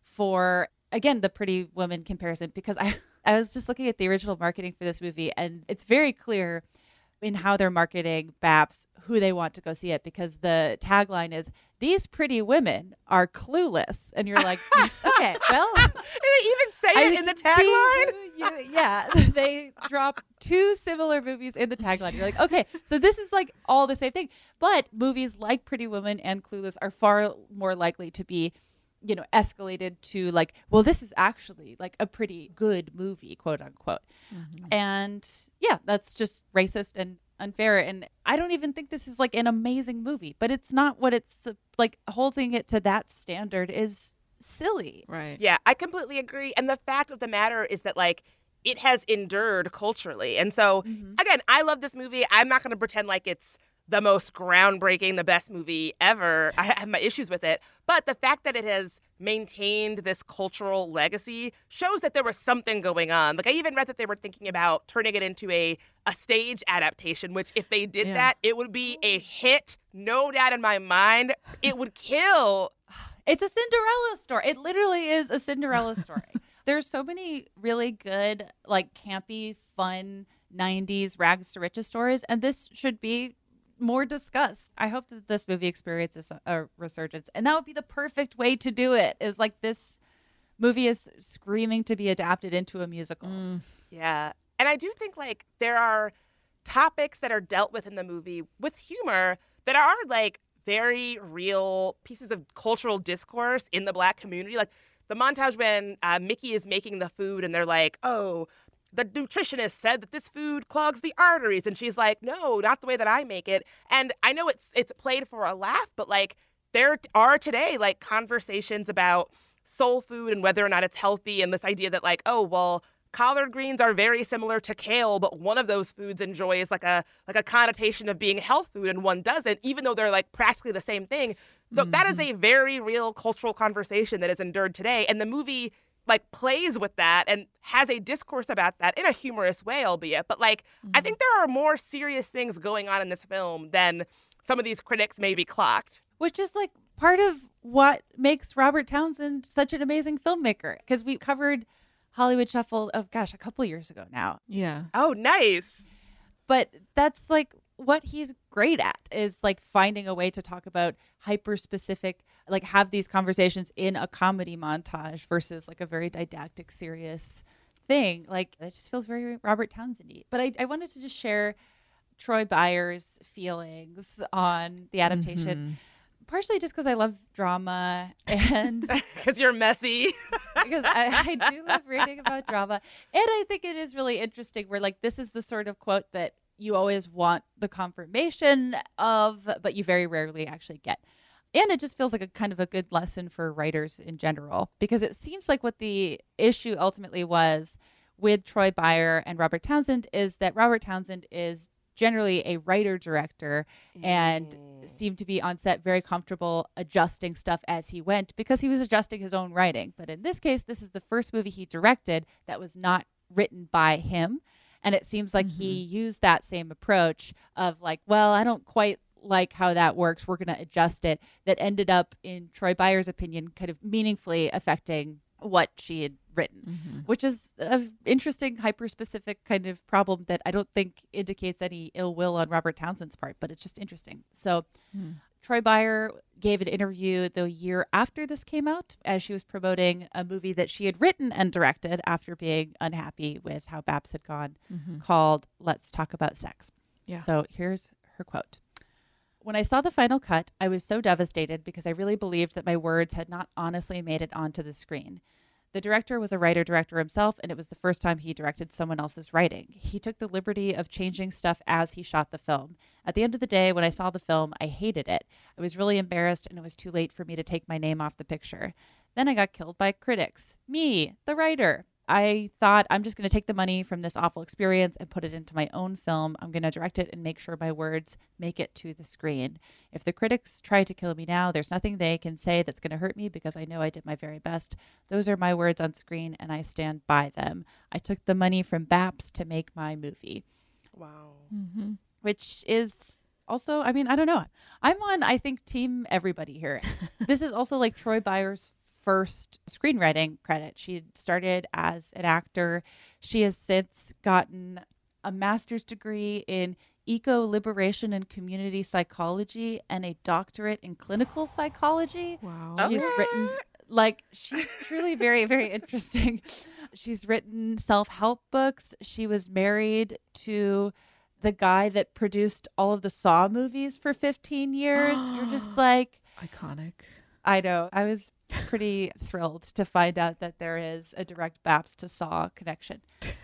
for, again, the Pretty Woman comparison, because I, I was just looking at the original marketing for this movie, and it's very clear in how they're marketing Baps who they want to go see it, because the tagline is, these pretty women are clueless. And you're like, okay, well. Did they even say I it in the tagline? You, yeah, they drop two similar movies in the tagline. You're like, okay, so this is like all the same thing. But movies like Pretty Woman and Clueless are far more likely to be, you know, escalated to like, well, this is actually like a pretty good movie, quote unquote. Mm-hmm. And yeah, that's just racist and unfair. And I don't even think this is like an amazing movie, but it's not what it's like. Holding it to that standard is silly. Right. Yeah, I completely agree. And the fact of the matter is that like it has endured culturally. And so mm-hmm. again, I love this movie. I'm not going to pretend like it's the most groundbreaking, the best movie ever. I have my issues with it. But the fact that it has maintained this cultural legacy shows that there was something going on. Like I even read that they were thinking about turning it into a, a stage adaptation, which if they did yeah. that, it would be a hit. No doubt in my mind. It would kill. It's a Cinderella story. It literally is a Cinderella story. There's so many really good, like campy, fun nineties rags to riches stories. And this should be more discussed. I hope that this movie experiences a, a resurgence, and that would be the perfect way to do it. Is like this movie is screaming to be adapted into a musical. Mm. Yeah, and I do think like there are topics that are dealt with in the movie with humor that are like very real pieces of cultural discourse in the Black community. Like the montage when uh, Mickey is making the food, and they're like, "Oh, the nutritionist said that this food clogs the arteries." And she's like, no, not the way that I make it. And I know it's it's played for a laugh, but like there are today like conversations about soul food and whether or not it's healthy, and this idea that like, oh, well, collard greens are very similar to kale, but one of those foods enjoys like a like a connotation of being health food and one doesn't, even though they're like practically the same thing. So mm-hmm. that is a very real cultural conversation that is endured today. And the movie like plays with that and has a discourse about that in a humorous way, albeit. But like, mm-hmm. I think there are more serious things going on in this film than some of these critics maybe clocked. Which is like part of what makes Robert Townsend such an amazing filmmaker. Because we covered Hollywood Shuffle, oh gosh, a couple years ago now. Yeah. Oh, nice. But that's like what he's great at, is like finding a way to talk about hyper specific, like have these conversations in a comedy montage versus like a very didactic, serious thing. Like, it just feels very Robert Townsend-y. But I, I wanted to just share Troy Byers' feelings on the adaptation. Mm-hmm. Partially just because I love drama and because you're messy. because I, I do love reading about drama. And I think it is really interesting where, like, this is the sort of quote that you always want the confirmation of, but you very rarely actually get. And it just feels like a kind of a good lesson for writers in general, because it seems like what the issue ultimately was with Troy Byer and Robert Townsend is that Robert Townsend is generally a writer-director and mm. seemed to be on set very comfortable adjusting stuff as he went because he was adjusting his own writing. But in this case, this is the first movie he directed that was not written by him. And it seems like mm-hmm. he used that same approach of like, well, I don't quite like how that works. We're going to adjust it. That ended up, in Troy Byers' opinion, kind of meaningfully affecting what she had written, mm-hmm. which is an interesting, hyper-specific kind of problem that I don't think indicates any ill will on Robert Townsend's part, but it's just interesting. So mm. Troy Byer gave an interview the year after this came out as she was promoting a movie that she had written and directed after being unhappy with how Babs had gone, mm-hmm. called Let's Talk About Sex. Yeah. So here's her quote. When I saw the final cut, I was so devastated because I really believed that my words had not honestly made it onto the screen. The director was a writer-director himself, and it was the first time he directed someone else's writing. He took the liberty of changing stuff as he shot the film. At the end of the day, when I saw the film, I hated it. I was really embarrassed, and it was too late for me to take my name off the picture. Then I got killed by critics. Me, the writer. I thought, I'm just going to take the money from this awful experience and put it into my own film. I'm going to direct it and make sure my words make it to the screen. If the critics try to kill me now, there's nothing they can say that's going to hurt me because I know I did my very best. Those are my words on screen, and I stand by them. I took the money from Babs to make my movie. Wow. Mm-hmm. Which is also, I mean, I don't know. I'm on, I think, team everybody here. This is also like Troy Byers' first screenwriting credit. She started as an actor. She has since gotten a master's degree in eco-liberation and community psychology and a doctorate in clinical psychology. Wow. She's okay. written, like, she's truly very, very interesting. She's written self-help books. She was married to the guy that produced all of the Saw movies for fifteen years. You're just like... Iconic. I know. I was pretty thrilled to find out that there is a direct Babs to Saw connection.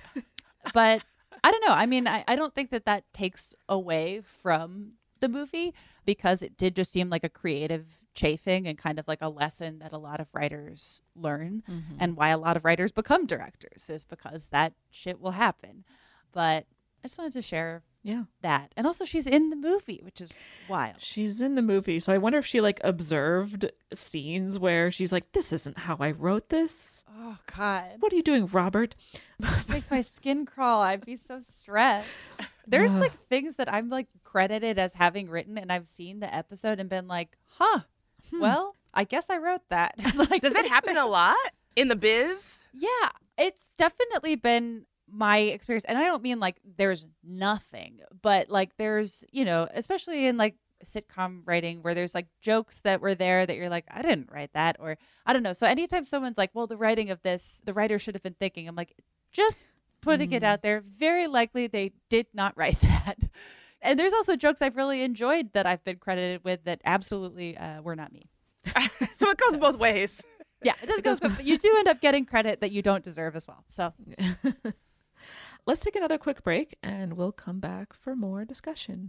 But I don't know. I mean, I, I don't think that that takes away from the movie, because it did just seem like a creative chafing and kind of like a lesson that a lot of writers learn, mm-hmm. and why a lot of writers become directors is because that shit will happen. But I just wanted to share yeah. that. And also she's in the movie, which is wild. She's in the movie. So I wonder if she like observed scenes where she's like, this isn't how I wrote this. Oh, God. What are you doing, Robert? It makes my skin crawl. I'd be so stressed. There's like things that I'm like credited as having written, and I've seen the episode and been like, huh, hmm. well, I guess I wrote that. Like, does it happen a lot in the biz? Yeah, it's definitely been my experience. And I don't mean like there's nothing, but like there's, you know, especially in like sitcom writing where there's like jokes that were there that you're like, I didn't write that, or I don't know. So anytime someone's like, well, the writing of this, the writer should have been thinking, I'm like, just putting mm. it out there. Very likely they did not write that. And there's also jokes I've really enjoyed that I've been credited with that absolutely uh, were not me. So it goes both ways. Yeah, it does go, but you do end up getting credit that you don't deserve as well. So let's take another quick break and we'll come back for more discussion.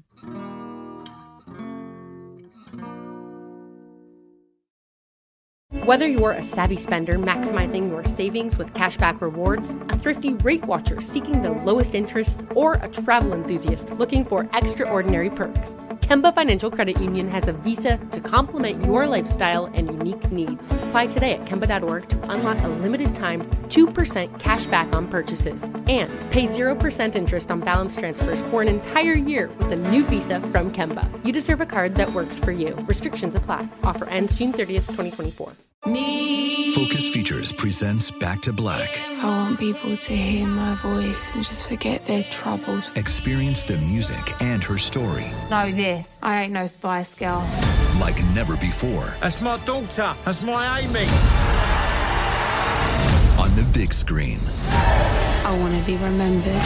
Whether you're a savvy spender maximizing your savings with cashback rewards, a thrifty rate watcher seeking the lowest interest, or a travel enthusiast looking for extraordinary perks, Kemba Financial Credit Union has a visa to complement your lifestyle and unique needs. Apply today at Kemba dot org to unlock a limited time two percent cash back on purchases and pay zero percent interest on balance transfers for an entire year with a new visa from Kemba. You deserve a card that works for you. Restrictions apply. Offer ends June thirtieth, twenty twenty-four. Me. Focus Features presents Back to Black. I want people to hear my voice and just forget their troubles. Experience the music and her story. Know this. I ain't no Spice Girl. Like never before. That's my daughter. That's my Amy. On the big screen. I want to be remembered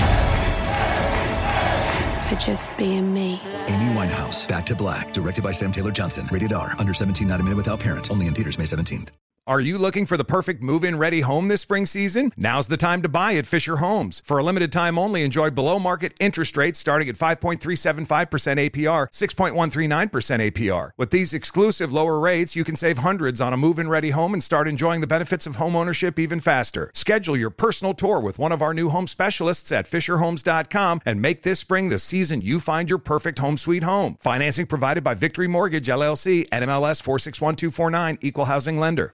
for just being me. Amy Winehouse, Back to Black, directed by Sam Taylor Johnson. Rated R, under seventeen, not admitted without parent. Only in theaters May seventeenth. Are you looking for the perfect move-in ready home this spring season? Now's the time to buy at Fisher Homes. For a limited time only, enjoy below-market interest rates starting at five point three seven five percent A P R, six point one three nine percent A P R. With these exclusive lower rates, you can save hundreds on a move-in ready home and start enjoying the benefits of homeownership even faster. Schedule your personal tour with one of our new home specialists at fisher homes dot com and make this spring the season you find your perfect home sweet home. Financing provided by Victory Mortgage, L L C, N M L S four six one two four nine, Equal Housing Lender.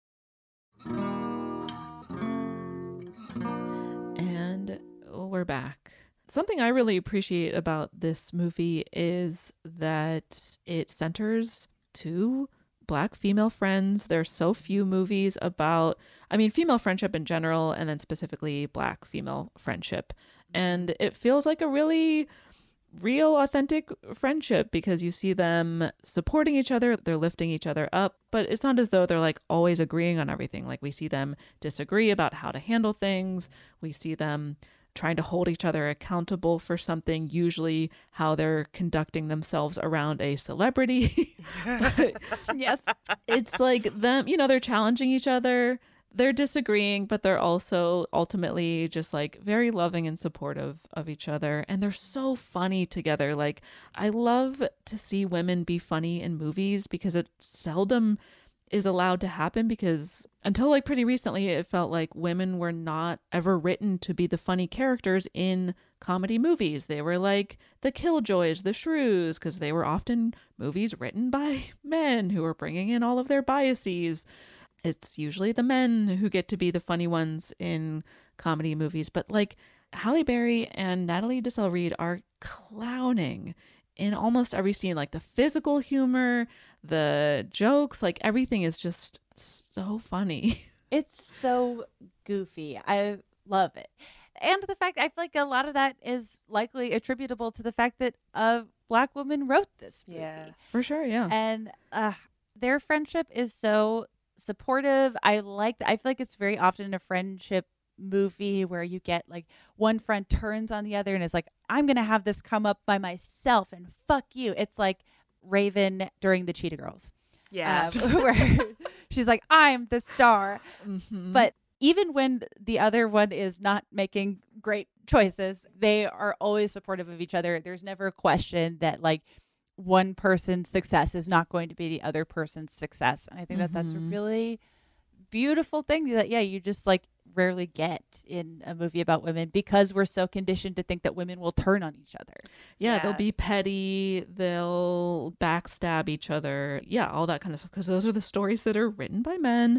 And we're back. Something I really appreciate about this movie is that it centers two Black female friends. There's so few movies about, I mean, female friendship in general, and then specifically Black female friendship. And it feels like a really real, authentic friendship because you see them supporting each other, they're lifting each other up, but it's not as though they're like always agreeing on everything. Like we see them disagree about how to handle things. We see them trying to hold each other accountable for something, usually how they're conducting themselves around a celebrity. But yes. It's like them, you know, they're challenging each other. They're disagreeing, but they're also ultimately just like very loving and supportive of each other. And they're so funny together. Like, I love to see women be funny in movies because it seldom is allowed to happen, because until like pretty recently, it felt like women were not ever written to be the funny characters in comedy movies. They were like the Killjoys, the Shrews, because they were often movies written by men who were bringing in all of their biases. It's usually the men who get to be the funny ones in comedy movies. But like Halle Berry and Natalie Desselle Reid are clowning in almost every scene. Like the physical humor, the jokes, like everything is just so funny. It's so goofy. I love it. And the fact, I feel like a lot of that is likely attributable to the fact that a Black woman wrote this movie. Yeah. For sure, yeah. And uh, their friendship is so supportive. I like I feel like it's very often a friendship movie where you get like one friend turns on the other and is like, I'm gonna have this come up by myself and fuck you. It's like Raven during the Cheetah Girls. Yeah. Uh, where she's like, I'm the star. Mm-hmm. But even when the other one is not making great choices, they are always supportive of each other. There's never a question that like one person's success is not going to be the other person's success. And I think that that's a really beautiful thing that, yeah, you just like rarely get in a movie about women because we're so conditioned to think that women will turn on each other. Yeah, Yeah. they'll be petty, they'll backstab each other. Yeah, all that kind of stuff. Because those are the stories that are written by men.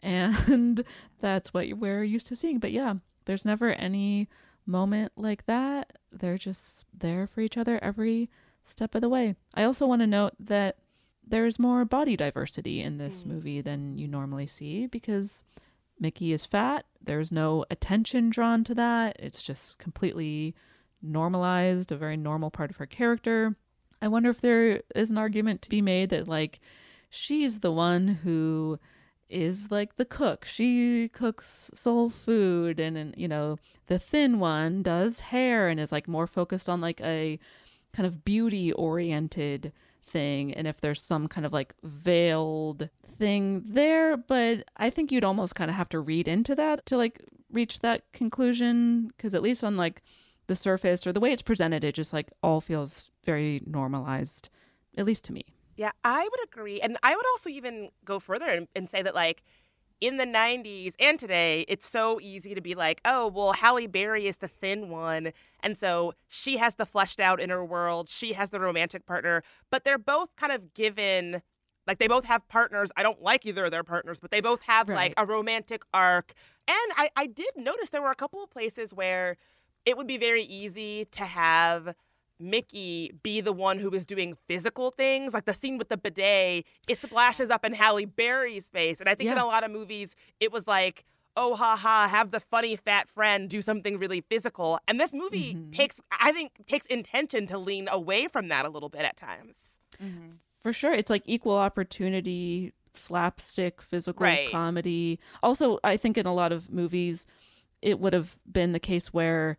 And that's what we're used to seeing. But yeah, there's never any moment like that. They're just there for each other every step of the way. I also want to note that there's more body diversity in this mm. movie than you normally see because Mickey is fat. There's no attention drawn to that. It's just completely normalized, a very normal part of her character. I wonder if there is an argument to be made that like she's the one who is like the cook. She cooks soul food, and, and you know, the thin one does hair and is like more focused on like a kind of beauty oriented thing, and if there's some kind of like veiled thing there, but I think you'd almost kind of have to read into that to like reach that conclusion, because at least on like the surface or the way it's presented, it just like all feels very normalized, at least to me. Yeah, I would agree. And I would also even go further and, and say that like in the nineties and today, it's so easy to be like, oh, well, Halle Berry is the thin one. And so she has the fleshed out inner world. She has the romantic partner. But they're both kind of given, like they both have partners. I don't like either of their partners, but they both have Right. like a romantic arc. And I, I did notice there were a couple of places where it would be very easy to have Mickey be the one who is doing physical things, like the scene with the bidet, it splashes up in Halle Berry's face. And I think Yeah. in a lot of movies, it was like, oh, ha, ha, have the funny fat friend do something really physical. And this movie Mhm. takes, I think, takes intention to lean away from that a little bit at times. Mm-hmm. For sure. It's like equal opportunity, slapstick, physical Right. comedy. Also, I think in a lot of movies, it would have been the case where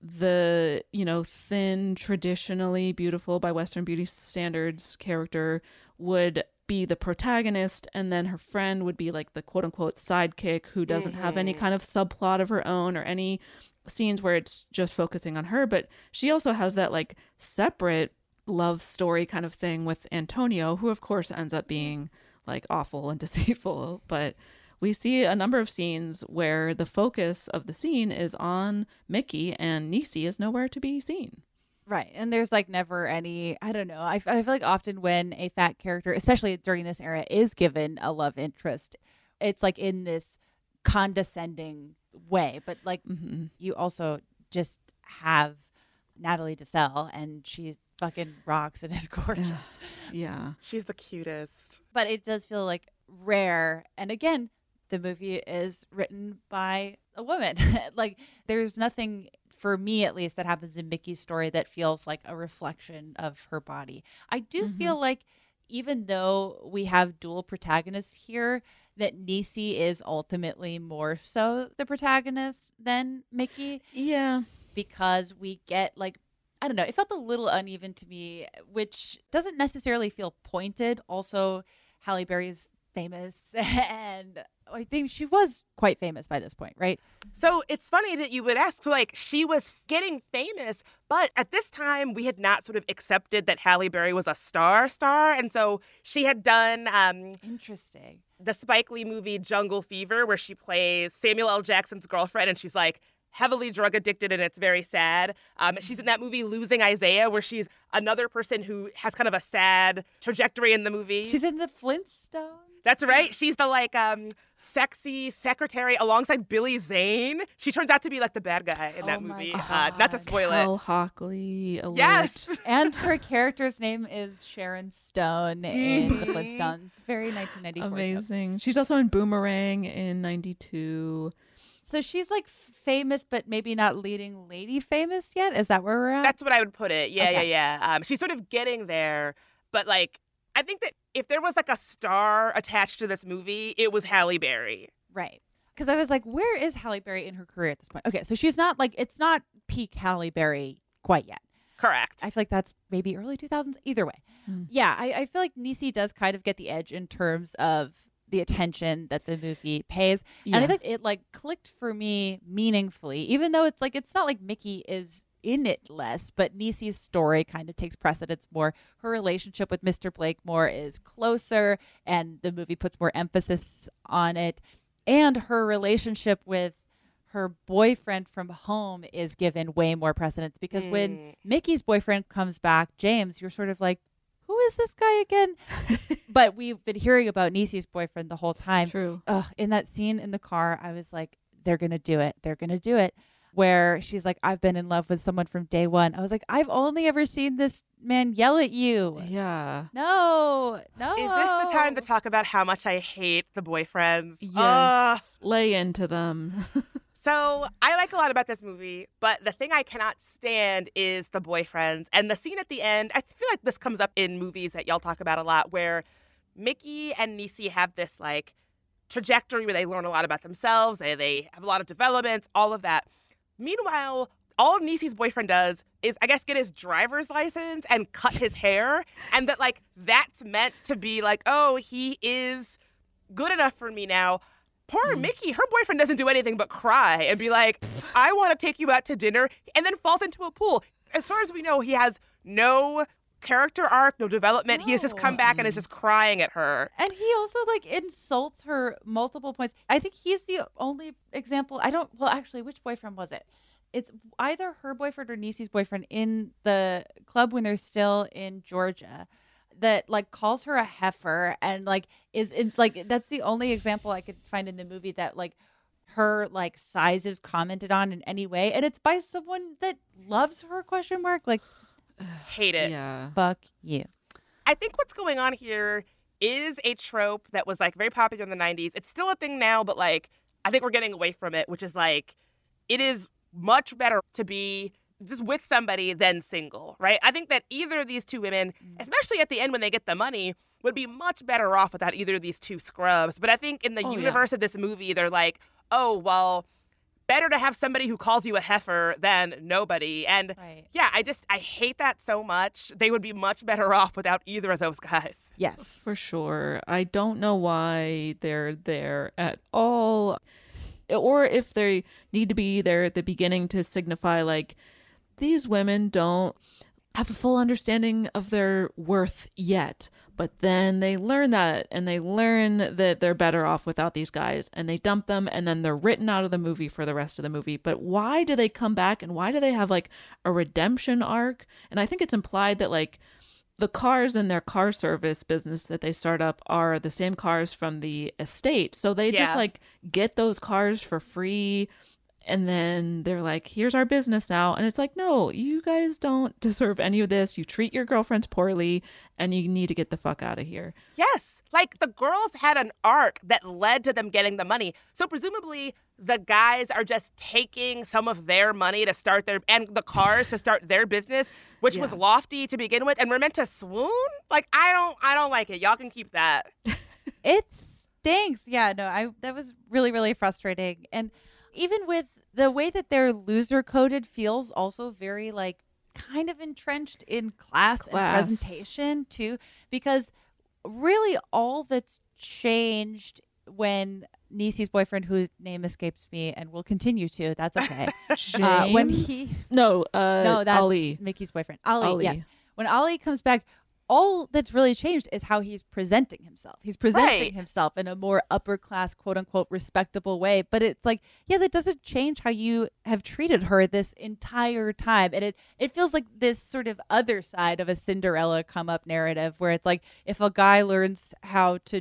the, you know, thin, traditionally beautiful by Western beauty standards character would be the protagonist, and then her friend would be like the quote unquote sidekick who doesn't mm-hmm. have any kind of subplot of her own or any scenes where it's just focusing on her. But she also has that like separate love story kind of thing with Antonio, who of course ends up being like awful and deceitful. But we see a number of scenes where the focus of the scene is on Mickey, and Niecy is nowhere to be seen. Right. And there's like never any, I don't know. I, I feel like often when a fat character, especially during this era, is given a love interest, it's like in this condescending way. But like mm-hmm. you also just have Natalie Desselle, and she fucking rocks and is gorgeous. Yeah. She's the cutest. But it does feel like rare. And again, the movie is written by a woman. Like there's nothing, for me at least, that happens in Mickey's story that feels like a reflection of her body. I do mm-hmm. feel like even though we have dual protagonists here, that Niecy is ultimately more so the protagonist than Mickey. Yeah. Because we get like, I don't know, it felt a little uneven to me, which doesn't necessarily feel pointed. Also, Halle Berry is famous, and I think she was quite famous by this point, right? So it's funny that you would ask. So like she was getting famous, but at this time we had not sort of accepted that Halle Berry was a star star. And so she had done um, interesting the Spike Lee movie Jungle Fever, where she plays Samuel L. Jackson's girlfriend, and she's like heavily drug addicted, and it's very sad. Um, she's in that movie Losing Isaiah, where she's another person who has kind of a sad trajectory in the movie. She's in the Flintstones. That's right. She's the like um, sexy secretary alongside Billy Zane. She turns out to be like the bad guy in that oh movie. Uh, not to spoil Cal it. Hockley. Alert. Yes. And her character's name is Sharon Stone in the Flintstones. Very nineteen ninety-four. Amazing. Joke. She's also in Boomerang in ninety-two. So she's like famous, but maybe not leading lady famous yet? Is that where we're at? That's what I would put it. Yeah, okay. yeah, yeah. Um, she's sort of getting there, but like, I think that if there was like a star attached to this movie, it was Halle Berry. Right. Because I was like, where is Halle Berry in her career at this point? Okay, so she's not like, it's not peak Halle Berry quite yet. Correct. I feel like that's maybe early two thousands. Either way. Mm. Yeah, I, I feel like Niecy does kind of get the edge in terms of the attention that the movie pays. Yeah. And I think it like clicked for me meaningfully, even though it's like, it's not like Mickey is in it less, but Niecy's story kind of takes precedence more. Her relationship with Mister Blakemore is closer, and the movie puts more emphasis on it. And her relationship with her boyfriend from home is given way more precedence, because mm. when Mickey's boyfriend comes back, James, you're sort of like, who is this guy again? But we've been hearing about Niecy's boyfriend the whole time. True. Ugh, in that scene in the car, I was like, they're going to do it. They're going to do it. Where she's like, I've been in love with someone from day one. I was like, I've only ever seen this man yell at you. Yeah. No, no. Is this the time to talk about how much I hate the boyfriends? Yes. Uh, Lay into them. So I like a lot about this movie, but the thing I cannot stand is the boyfriends. And the scene at the end, I feel like this comes up in movies that y'all talk about a lot, where Mickey and Niecy have this like trajectory where they learn a lot about themselves, they, they have a lot of developments, all of that. Meanwhile, all Niecy's boyfriend does is, I guess, get his driver's license and cut his hair. And that, like, that's meant to be like, oh, he is good enough for me now. Poor mm. Mickey, her boyfriend doesn't do anything but cry and be like, I want to take you out to dinner, and then falls into a pool. As far as we know, he has no character arc, no development. No. He has just come back and is just crying at her. And he also like insults her multiple points. I think he's the only example. I don't, well, actually, which boyfriend was it? It's either her boyfriend or Niecy's boyfriend in the club when they're still in Georgia that like calls her a heifer, and like is in, like, that's the only example I could find in the movie that like her like size is commented on in any way. And it's by someone that loves her, question mark. Like, hate it. Yeah. Fuck you. I think what's going on here is a trope that was like very popular in the nineties. It's still a thing now, but like I think we're getting away from it, which is like it is much better to be just with somebody than single, right? I think that either of these two women, especially at the end when they get the money, would be much better off without either of these two scrubs. But I think in the oh, universe yeah. of this movie, they're like, oh, well, better to have somebody who calls you a heifer than nobody. And right. yeah, I just, I hate that so much. They would be much better off without either of those guys. Yes. For sure. I don't know why they're there at all. Or if they need to be there at the beginning to signify, like, these women don't have a full understanding of their worth yet. But then they learn that, and they learn that they're better off without these guys, and they dump them, and then they're written out of the movie for the rest of the movie. But why do they come back, and why do they have, like, a redemption arc? And I think it's implied that, like, the cars in their car service business that they start up are the same cars from the estate. So they Yeah. just, like, get those cars for free. And then they're like, here's our business now. And it's like, no, you guys don't deserve any of this. You treat your girlfriends poorly and you need to get the fuck out of here. Yes. Like, the girls had an arc that led to them getting the money. So presumably the guys are just taking some of their money to start their, and the cars to start their business, which Yeah. was lofty to begin with. And we're meant to swoon? Like, I don't, I don't like it. Y'all can keep that. It stinks. Yeah, no, I that was really, really frustrating. And even with the way that they're loser coded feels also very like kind of entrenched in class, Class. and presentation too, because really all that's changed when Niecy's boyfriend, whose name escapes me and will continue to, that's okay. uh, when he no, uh, no, that's Ollie. Mickey's boyfriend, Ollie, Ollie. yes. When Ollie comes back, all that's really changed is how he's presenting himself. He's presenting Right. himself in a more upper class, quote unquote, respectable way. But it's like, yeah, that doesn't change how you have treated her this entire time. And it, it feels like this sort of other side of a Cinderella come up narrative where it's like, if a guy learns how to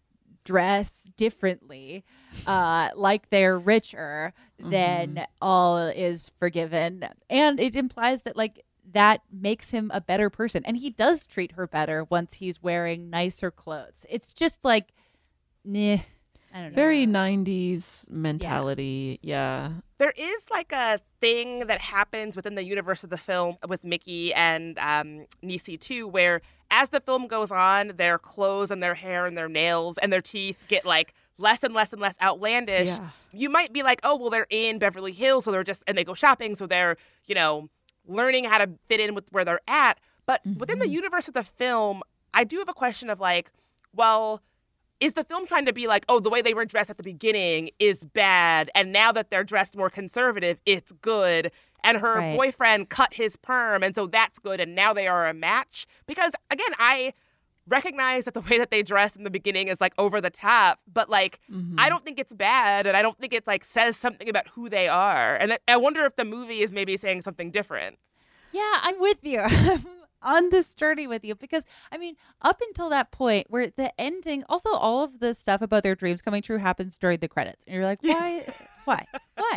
dress differently, uh, like they're richer, then all is forgiven. And it implies that, like, that makes him a better person. And he does treat her better once he's wearing nicer clothes. It's just like, nah, I don't know. Very nineties mentality. Yeah. There is like a thing that happens within the universe of the film with Mickey and um, Niecy too, where as the film goes on, their clothes and their hair and their nails and their teeth get like less and less and less outlandish. Yeah. You might be like, oh, well, they're in Beverly Hills, so they're just, and they go shopping, so they're, you know, learning how to fit in with where they're at. But mm-hmm. within the universe of the film, I do have a question of like, well, is the film trying to be like, oh, the way they were dressed at the beginning is bad, and now that they're dressed more conservative, it's good, and her Right. boyfriend cut his perm, and so that's good, and now they are a match? Because, again, I recognize that the way that they dress in the beginning is like over the top, but like Mm-hmm. I don't think it's bad, and I don't think it's like says something about who they are, and I wonder if the movie is maybe saying something different. Yeah, I'm with you. I'm on this journey with you because, I mean, up until that point where the ending, also all of the stuff about their dreams coming true happens during the credits. And you're like, why? why? Why?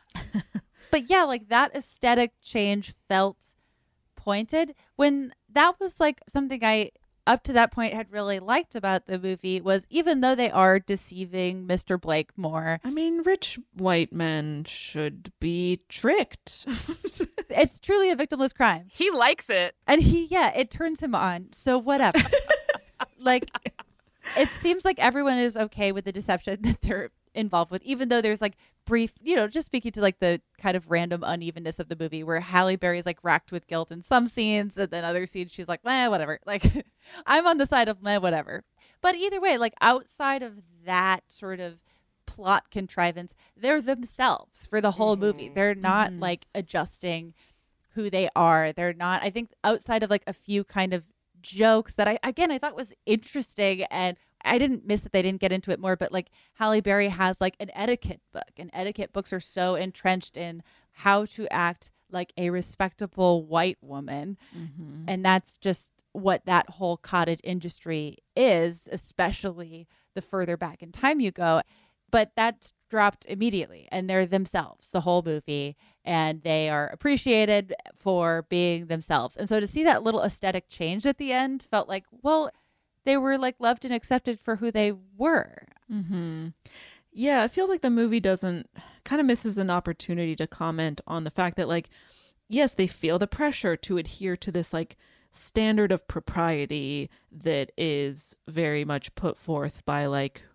But yeah, like that aesthetic change felt pointed when that was like something I, up to that point, had really liked about the movie was even though they are deceiving Mister Blake more. I mean, rich white men should be tricked. It's truly a victimless crime. He likes it. And he, yeah, it turns him on. So whatever. Like, it seems like everyone is okay with the deception that they're involved with, even though there's like brief, you know, just speaking to like the kind of random unevenness of the movie where Halle Berry's like racked with guilt in some scenes, and then other scenes she's like, meh, whatever. Like, I'm on the side of meh, whatever. But either way, like outside of that sort of plot contrivance, they're themselves for the whole movie. They're not Mhm. like adjusting who they are. They're not, I think, outside of like a few kind of jokes that I, again, I thought was interesting, and I didn't miss that they didn't get into it more, but like Halle Berry has like an etiquette book, and etiquette books are so entrenched in how to act like a respectable white woman. Mm-hmm. And that's just what that whole cottage industry is, especially the further back in time you go. But that's dropped immediately, and they're themselves the whole movie, and they are appreciated for being themselves. And so to see that little aesthetic change at the end felt like, well, they were like loved and accepted for who they were. Mm-hmm. Yeah, it feels like the movie doesn't, kind of misses an opportunity to comment on the fact that, like, yes, they feel the pressure to adhere to this like standard of propriety that is very much put forth by like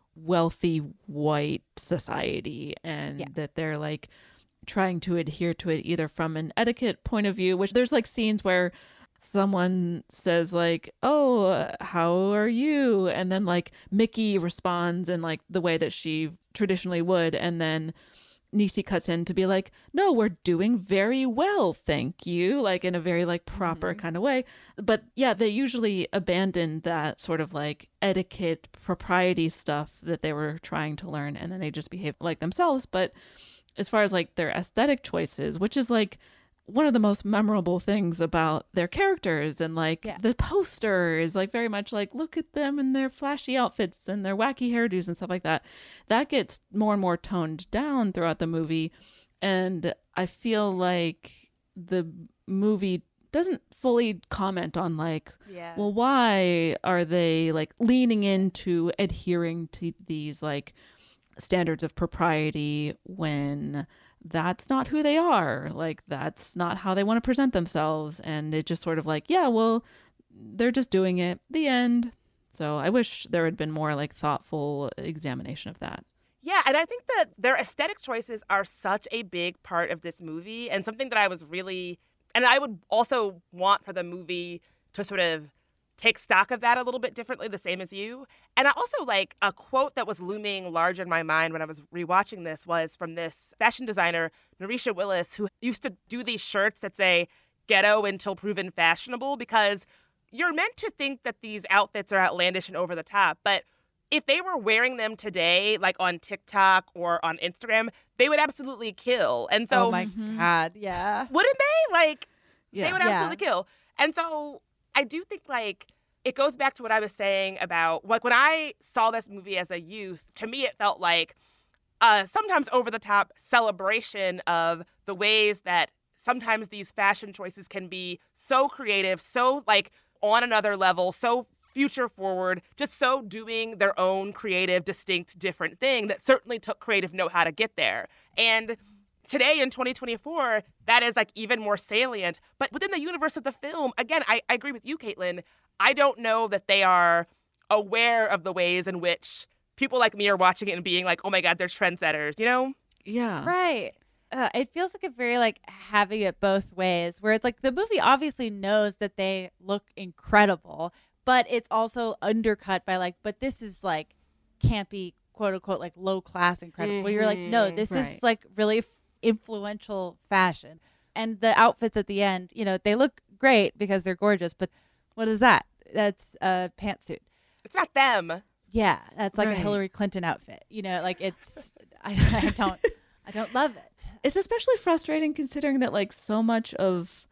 wealthy white society, and Yeah. that they're like trying to adhere to it either from an etiquette point of view, which there's like scenes where someone says like, oh, uh, how are you? And then like Mickey responds in like the way that she traditionally would. And then Niecy cuts in to be like, no, we're doing very well, thank you, like in a very like proper Mm-hmm. kind of way. But yeah, they usually abandoned that sort of like etiquette, propriety stuff that they were trying to learn, and then they just behave like themselves. But as far as like their aesthetic choices, which is like one of the most memorable things about their characters, and like Yeah. the poster is like very much like, look at them in their flashy outfits and their wacky hairdos and stuff like that. That gets more and more toned down throughout the movie. And I feel like the movie doesn't fully comment on like, Yeah. well, why are they like leaning into adhering to these like standards of propriety when that's not who they are, like that's not how they want to present themselves. And it just sort of like, yeah, well, they're just doing it, the end. So I wish there had been more like thoughtful examination of that. Yeah, and I think that their aesthetic choices are such a big part of this movie, and something that I was really, and I would also want for the movie to sort of take stock of that a little bit differently, the same as you. And I also like a quote that was looming large in my mind when I was rewatching this was from this fashion designer, Narisha Willis, who used to do these shirts that say ghetto until proven fashionable, because you're meant to think that these outfits are outlandish and over the top. But if they were wearing them today, like on TikTok or on Instagram, they would absolutely kill. And so, oh my God, yeah. wouldn't they? Like, Yeah. they would absolutely kill. And so I do think, like, it goes back to what I was saying about, like, when I saw this movie as a youth, to me it felt like a sometimes over-the-top celebration of the ways that sometimes these fashion choices can be so creative, so, like, on another level, so future forward, just so doing their own creative, distinct, different thing that certainly took creative know-how to get there. And today in twenty twenty-four, that is like even more salient. But within the universe of the film, again, I, I agree with you, Caitlin. I don't know that they are aware of the ways in which people like me are watching it and being like, oh my God, they're trendsetters, you know? Yeah. Right. Uh, it feels like a very like having it both ways, where it's like the movie obviously knows that they look incredible, but it's also undercut by like, but this is like campy, quote unquote, like low class incredible. Where you're like, no, this Right. is like really f- influential fashion. And the outfits at the end, you know, they look great because they're gorgeous, but what is that? That's a pantsuit. It's not them. Yeah, that's like Right. a Hillary Clinton outfit. You know, like it's I, I don't I don't love it. It's especially frustrating considering that like so much of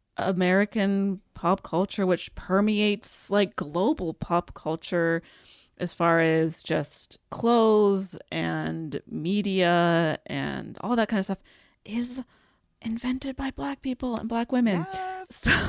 American pop culture, which permeates like global pop culture as far as just clothes and media and all that kind of stuff, is invented by Black people and Black women. Yes.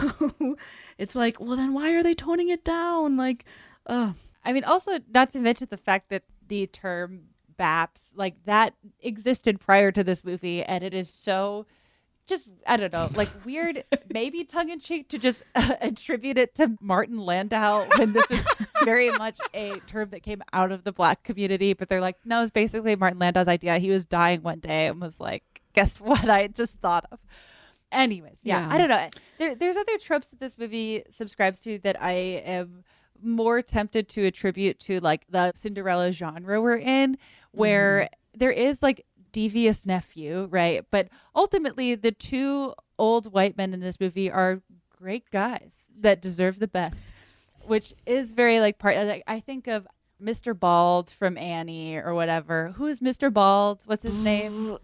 So it's like, well, then why are they toning it down? Like, uh, I mean, also not to mention the fact that the term B A P S, like that existed prior to this movie, and it is so just, I don't know, like weird, maybe tongue in cheek to just uh, attribute it to Martin Landau when this was very much a term that came out of the Black community. But they're like, no, it's basically Martin Landau's idea. He was dying one day and was like, guess what I just thought of. Anyways, yeah, Yeah. I don't know. There, there's other tropes that this movie subscribes to that I am more tempted to attribute to like the Cinderella genre we're in, where mm. there is like devious nephew, right? But ultimately, the two old white men in this movie are great guys that deserve the best, which is very like part. Like, I think of Mister Bald from Annie or whatever. Who is Mister Bald? What's his name?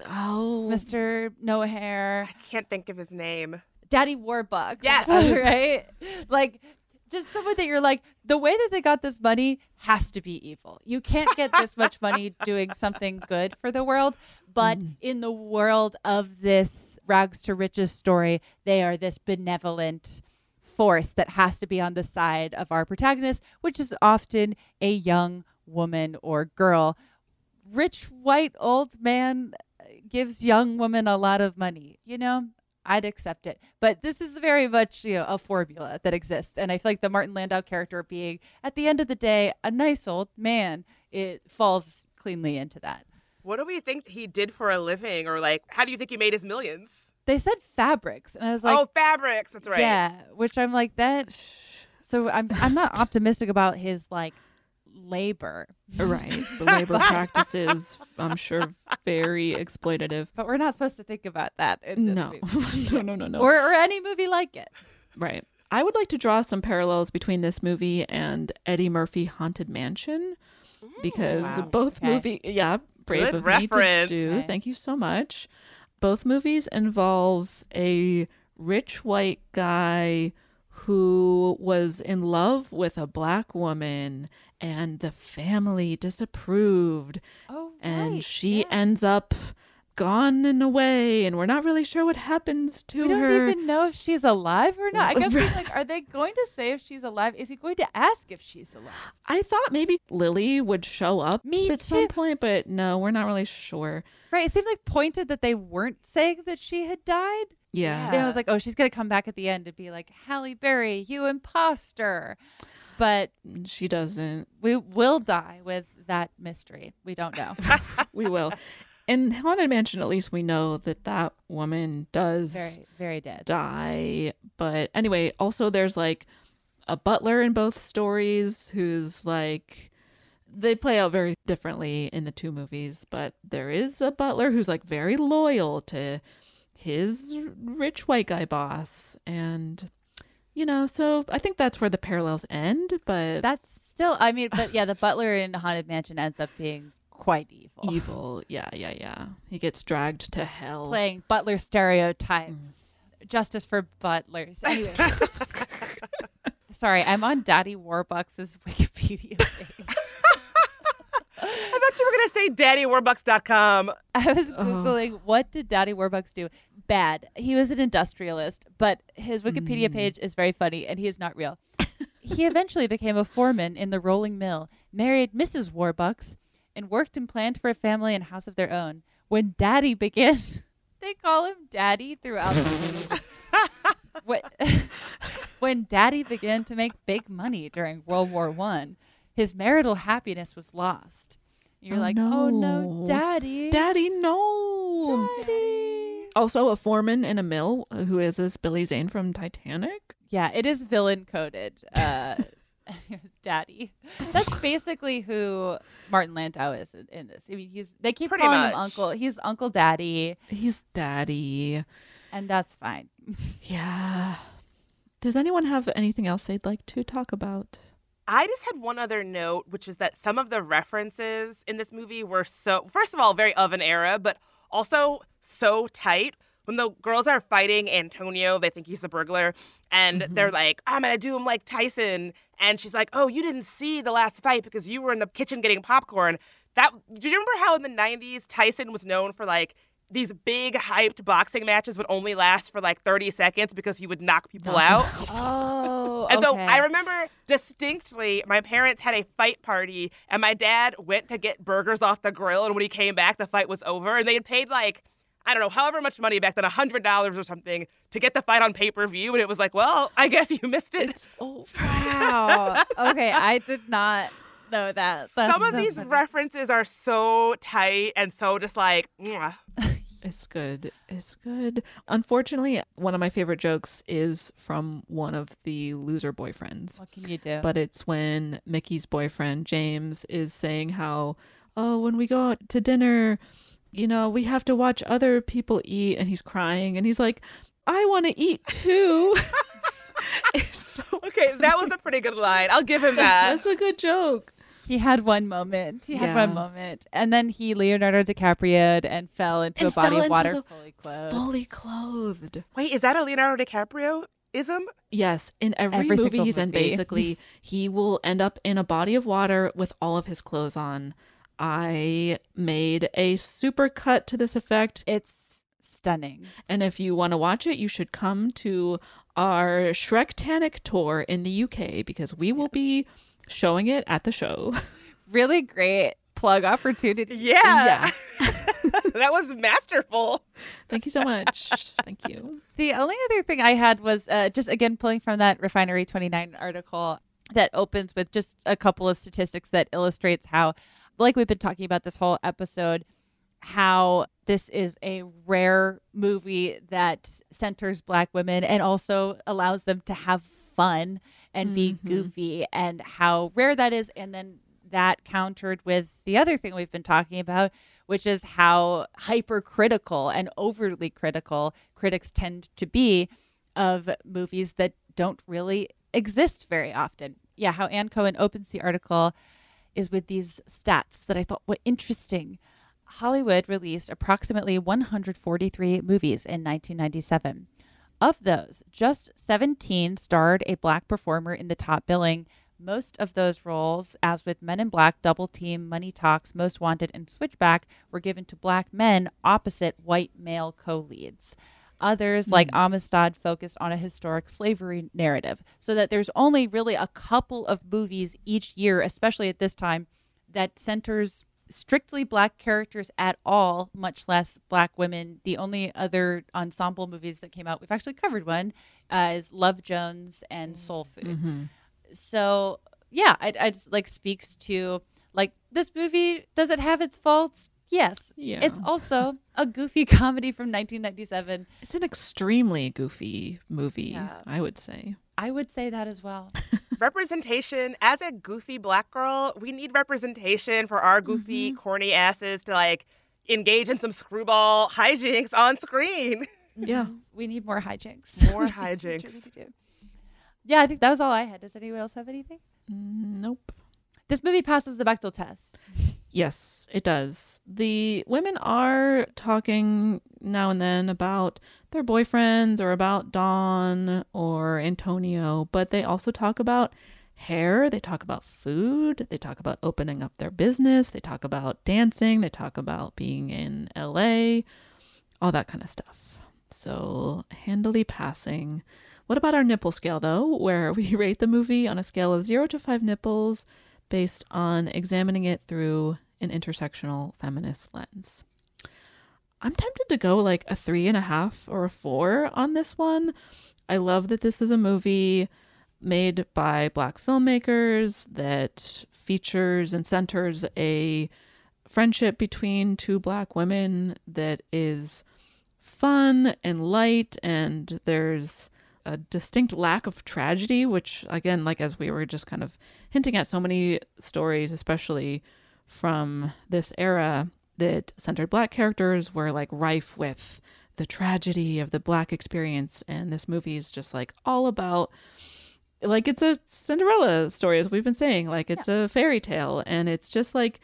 Oh, Mister No Hair. I can't think of his name. Daddy Warbucks. Yes. Right? Like, just someone that you're like, the way that they got this money has to be evil. You can't get this much money doing something good for the world. But mm. in the world of this rags to riches story, they are this benevolent force that has to be on the side of our protagonist, which is often a young woman or girl. Rich, white, old man gives young woman a lot of money, you know? I'd accept it. But this is very much, you know, a formula that exists. And I feel like the Martin Landau character being, at the end of the day, a nice old man it falls cleanly into that. What do we think he did for a living? Or like, how do you think he made his millions? They said fabrics, and I was like, oh, fabrics. That's right. Yeah, which I'm like that. So I'm I'm not optimistic about his like labor. Right. The labor practices, I'm sure, very exploitative. But we're not supposed to think about that in this No. movie. no, no, no, no. Or, or any movie like it. Right. I would like to draw some parallels between this movie and Eddie Murphy Haunted Mansion, because wow. both Okay. movie, yeah, brave Good of reference. me to do. Okay. Thank you so much. Both movies involve a rich white guy who was in love with a black woman, and the family disapproved. Oh, and right. she yeah. ends up gone and away, and we're not really sure what happens to We don't her. even know if she's alive or not. I kept being like, are they going to say if she's alive? Is he going to ask if she's alive? I thought maybe Lily would show up Me at some too. point, but no, we're not really sure. Right. It seemed like pointed that they weren't saying that she had died. Yeah. And I was like, oh, she's going to come back at the end and be like, Halle Berry, you imposter. But She doesn't. we will die with that mystery. We don't know. We will. In Haunted Mansion, at least we know that that woman does Very, very dead. die. But anyway, also there's like a butler in both stories who's like, they play out very differently in the two movies, but there is a butler who's like very loyal to his rich white guy boss. And, you know, so I think that's where the parallels end, but That's still, I mean, but yeah, the butler in Haunted Mansion ends up being quite evil. evil. Yeah, yeah, yeah. He gets dragged to hell. Playing butler stereotypes. Justice for butlers. Anyway. Sorry, I'm on Daddy Warbucks' Wikipedia page. I thought you were going to say daddy warbucks dot com. I was Googling, what did Daddy Warbucks do? Bad. He was an industrialist, but his Wikipedia page is very funny, and he is not real. He eventually became a foreman in the rolling mill, married Missus Warbucks, and worked and planned for a family and house of their own. When Daddy began, they call him Daddy throughout the movie. When, when Daddy began to make big money during World War One, his marital happiness was lost. You're Oh, like, oh no, no. Daddy. Daddy, no. Daddy. Also, a foreman in a mill. Who is this? Billy Zane from Titanic? Yeah, it is villain coded. Uh, Daddy. That's basically who Martin Landau is in, in this. I mean, he's they keep Pretty calling much. him Uncle. He's Uncle Daddy, He's Daddy. and that's fine. Yeah. Does anyone have anything else they'd like to talk about? I just had one other note, which is that some of the references in this movie were so, first of all, very of an era, but also so tight. When the girls are fighting Antonio, they think he's the burglar, and Mm-hmm. they're like, I'm going to do him like Tyson. And she's like, oh, you didn't see the last fight because you were in the kitchen getting popcorn. That, do you remember how in the nineties, Tyson was known for like these big hyped boxing matches would only last for like thirty seconds because he would knock people out? Oh, And so okay. I remember distinctly my parents had a fight party and my dad went to get burgers off the grill. And when he came back, the fight was over. And they had paid like, I don't know, however much money back then, one hundred dollars or something to get the fight on pay-per-view. And it was like, well, I guess you missed it. It's over. Wow. Okay, I did not know that. That's Some of so these funny. references are so tight and so just like, mwah. It's good. It's good. Unfortunately, one of my favorite jokes is from one of the loser boyfriends. What can you do? But it's when Mickey's boyfriend, James, is saying how, oh, when we go out to dinner, you know, we have to watch other people eat. And he's crying. And he's like, I want to eat too. It's so Okay, that was a pretty good line. I'll give him that. That's a good joke. He had one moment. He had Yeah. one moment. And then he Leonardo DiCaprio'd and fell into And a body fell of into water the- fully clothed. Fully clothed. Wait, is that a Leonardo DiCaprio-ism? Yes, in every, Every movie single he's in, movie. basically, he will end up in a body of water with all of his clothes on. I made a super cut to this effect. It's stunning. And if you want to watch it, you should come to our Shrek-tanic tour in the U K because we will be showing it at the show. Really great plug opportunity. Yeah. That was masterful. Thank you so much. Thank you. The only other thing I had was uh, just, again, pulling from that Refinery twenty-nine article that opens with just a couple of statistics that illustrates how like we've been talking about this whole episode, how this is a rare movie that centers Black women and also allows them to have fun and be Mm-hmm. goofy, and how rare that is. And then that countered with the other thing we've been talking about, which is how hypercritical and overly critical critics tend to be of movies that don't really exist very often. Yeah, how Ann Cohen opens the article is with these stats that I thought were interesting. Hollywood released approximately one hundred forty-three movies in nineteen ninety-seven. Of those, just seventeen starred a Black performer in the top billing. Most of those roles, as with Men in Black, Double Team, Money Talks, Most Wanted, and Switchback, were given to Black men opposite white male co-leads. Others, like Amistad, focused on a historic slavery narrative, so that there's only really a couple of movies each year, especially at this time, that centers strictly Black characters at all, much less Black women. The only other ensemble movies that came out, we've actually covered one, uh, is Love Jones and Soul Food. Mm-hmm. So yeah, I, I just like speaks to like this movie. Does it have its faults? Yes. Yeah. It's also a goofy comedy from nineteen ninety-seven. It's an extremely goofy movie, Yeah. I would say. I would say that as well. Representation. As a goofy Black girl, we need representation for our goofy, Mm-hmm. corny asses to like engage in some screwball hijinks on screen. Yeah. We need more hijinks. More We do, we hijinks. truly do. Yeah, I think that was all I had. Does anyone else have anything? Mm, Nope. This movie passes the Bechdel test. Yes, it does. The women are talking now and then about their boyfriends or about Dawn or Antonio, but they also talk about hair, they talk about food, they talk about opening up their business, they talk about dancing, they talk about being in L A, all that kind of stuff. So, handily passing. What about our nipple scale, though, where we rate the movie on a scale of zero to five nipples based on examining it through an intersectional feminist lens? I'm tempted to go like a three and a half or a four on this one. I love that this is a movie made by Black filmmakers that features and centers a friendship between two Black women that is fun and light, and there's a distinct lack of tragedy, which again, like as we were just kind of hinting at, so many stories, especially from this era that centered Black characters, were like rife with the tragedy of the Black experience. And this movie is just like all about, like, it's a Cinderella story, as we've been saying, like it's yeah. a fairy tale. And it's just like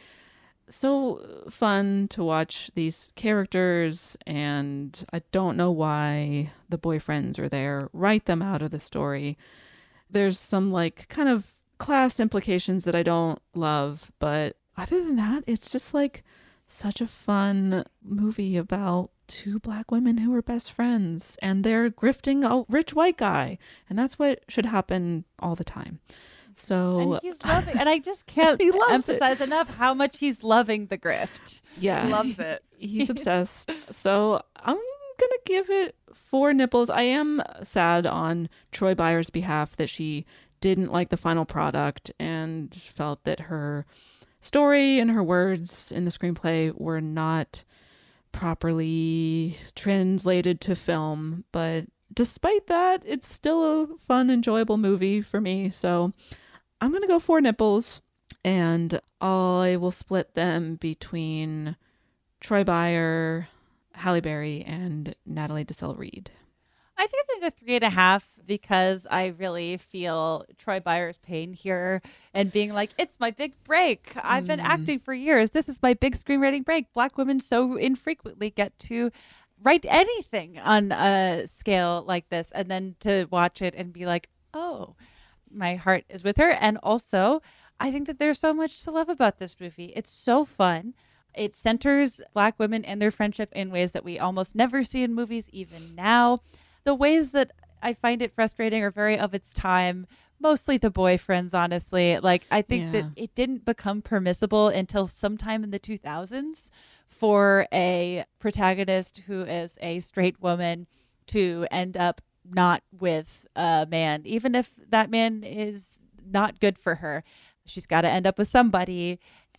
so fun to watch these characters, and I don't know why the boyfriends are there. Write them out of the story. There's some like kind of class implications that I don't love, but other than that, it's just like such a fun movie about two Black women who are best friends, and they're grifting a rich white guy, and that's what should happen all the time. So and he's loving, and I just can't emphasize it. enough how much he's loving the grift. Yeah, he loves it. He's obsessed. So I'm gonna give it four nipples. I am sad on Troy Byer's behalf that she didn't like the final product and felt that her story and her words in the screenplay were not properly translated to film. But despite that, it's still a fun, enjoyable movie for me. So I'm going to go four nipples, and I will split them between Troy Byer, Halle Berry, and Natalie Desselle Reid. I think I'm going to go three and a half because I really feel Troy Byer's pain here and being like, it's my big break. I've been mm. acting for years. This is my big screenwriting break. Black women so infrequently get to write anything on a scale like this, and then to watch it and be like, oh, my heart is with her. And also, I think that there's so much to love about this movie. It's so fun. It centers Black women and their friendship in ways that we almost never see in movies, even now. The ways that I find it frustrating are very of its time, mostly the boyfriends, honestly. Like, I think yeah. that it didn't become permissible until sometime in the two thousands for a protagonist who is a straight woman to end up not with a man, even if that man is not good for her. She's got to end up with somebody.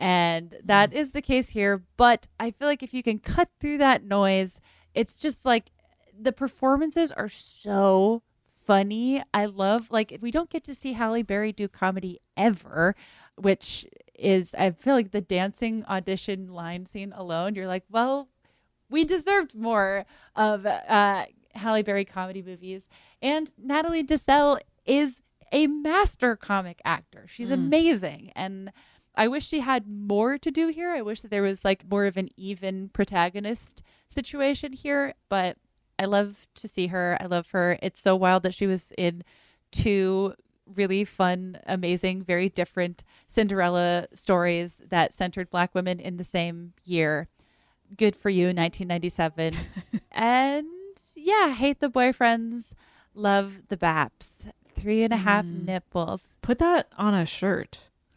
And that is the case here. But I feel like if you can cut through that noise, it's just like the performances are so funny. I love, like, we don't get to see Halle Berry do comedy ever, which is, I feel like the dancing audition line scene alone, you're like, well, we deserved more of uh, Halle Berry comedy movies. And Natalie Desselle is a master comic actor. She's mm. amazing. And I wish she had more to do here. I wish that there was like more of an even protagonist situation here, but I love to see her. I love her. It's so wild that she was in two really fun, amazing, very different Cinderella stories that centered Black women in the same year. Good for you, nineteen ninety-seven. And yeah, hate the boyfriends, love the baps. Three and a half mm. nipples. Put that on a shirt.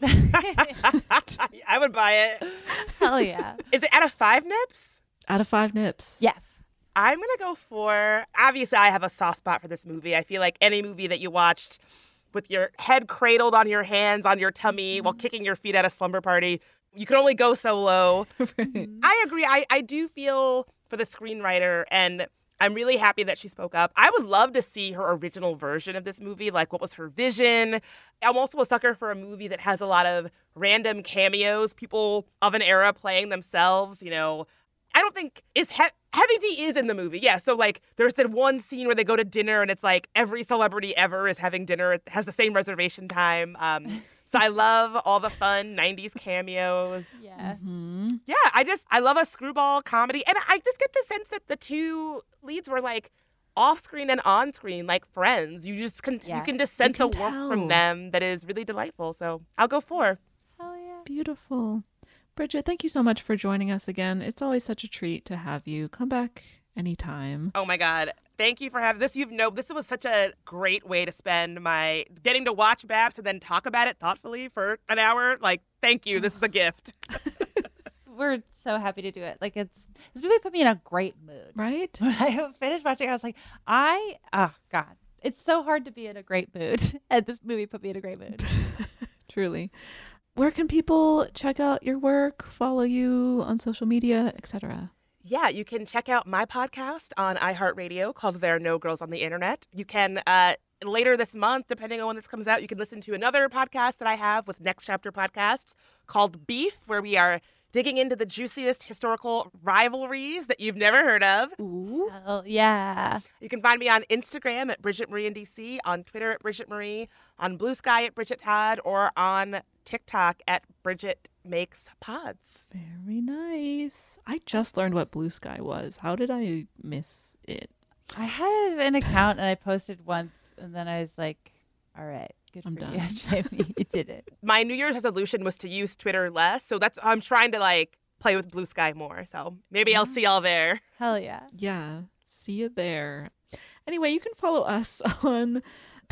I would buy it. Hell yeah. Is it out of five nips? Out of five nips. Yes. I'm going to go for, obviously I have a soft spot for this movie. I feel like any movie that you watched with your head cradled on your hands, on your tummy, mm-hmm. while kicking your feet at a slumber party, you can only go so low. Right. I agree. I, I do feel for the screenwriter, and I'm really happy that she spoke up. I would love to see her original version of this movie. Like, what was her vision? I'm also a sucker for a movie that has a lot of random cameos, people of an era playing themselves. You know, I don't think is he- Heavy D is in the movie. Yeah. So like there's that one scene where they go to dinner and it's like every celebrity ever is having dinner. It has the same reservation time. Um, so I love all the fun nineties cameos. Yeah. Mm-hmm. Yeah. I just, I love a screwball comedy. And I just get the sense that the two leads were like off screen and on screen, like friends. You just can, yeah. you can just sense a warmth tell. from them that is really delightful. So I'll go four. Hell yeah. Beautiful. Bridget, thank you so much for joining us again. It's always such a treat to have you. Come back anytime. Oh my God. Thank you for having this. You've know this was such a great way to spend my getting to watch Babs and then talk about it thoughtfully for an hour. Like, thank you. This is a gift. We're so happy to do it. Like, it's this movie put me in a great mood. Right? When I finished watching, I was like, I oh God. It's so hard to be in a great mood. And this movie put me in a great mood. Truly. Where can people check out your work, follow you on social media, et cetera? Yeah, you can check out my podcast on iHeartRadio called There Are No Girls on the Internet. You can, uh, later this month, depending on when this comes out, you can listen to another podcast that I have with Next Chapter Podcasts called Beef, where we are digging into the juiciest historical rivalries that you've never heard of. Ooh. Hell yeah. You can find me on Instagram at Bridget Marie in D C, on Twitter at Bridget Marie, on Blue Sky at Bridget Todd, or on TikTok at Bridget Makes Pods. Very nice. I just learned what Blue Sky was. How did I miss it? I had an account and I posted once, and then I was like, all right. Good I'm for done. You, Jamie. You did it. My New Year's resolution was to use Twitter less, so that's I'm trying to like play with Blue Sky more. So maybe yeah. I'll see y'all there. Hell yeah. Yeah. See you there. Anyway, you can follow us on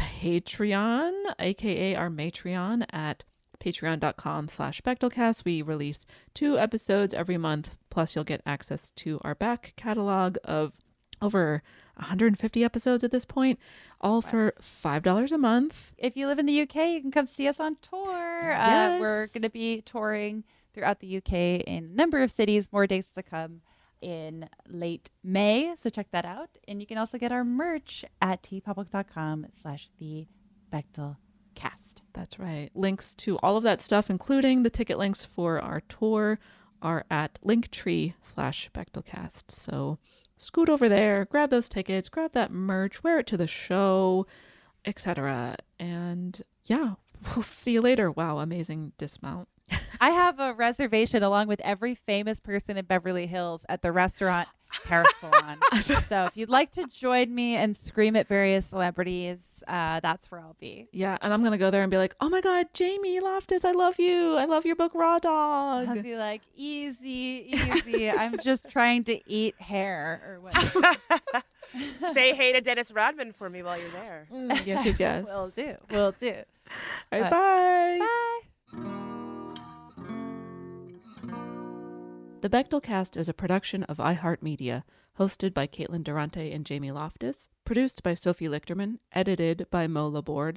Patreon, aka our Matreon, at patreon.com slash Bechdelcast. We release two episodes every month, plus you'll get access to our back catalog of over one hundred fifty episodes at this point, all what? for five dollars a month. If you live in the U K, you can come see us on tour. Yes. Uh, we're going to be touring throughout the U K in a number of cities, more dates to come in late May. So check that out. And you can also get our merch at tpublic.com slash the Bechdelcast. That's right. Links to all of that stuff, including the ticket links for our tour, are at linktree slash Bechdelcast. So scoot over there, grab those tickets, grab that merch, wear it to the show, et cetera. And yeah, we'll see you later. Wow, amazing dismount. I have a reservation along with every famous person in Beverly Hills at the restaurant Hair Salon. So if you'd like to join me and scream at various celebrities, uh, that's where I'll be. Yeah, and I'm going to go there and be like, oh my God, Jamie Loftus, I love you. I love your book, Raw Dog. I'll be like, easy, easy. I'm just trying to eat hair or whatever. Say hey to Dennis Rodman for me while you're there. Mm, yes, yes, yes. Will do. Will do. All right, bye. Bye. The Bechdelcast is a production of iHeartMedia, hosted by Caitlin Durante and Jamie Loftus, produced by Sophie Lichterman, edited by Mo Laborde,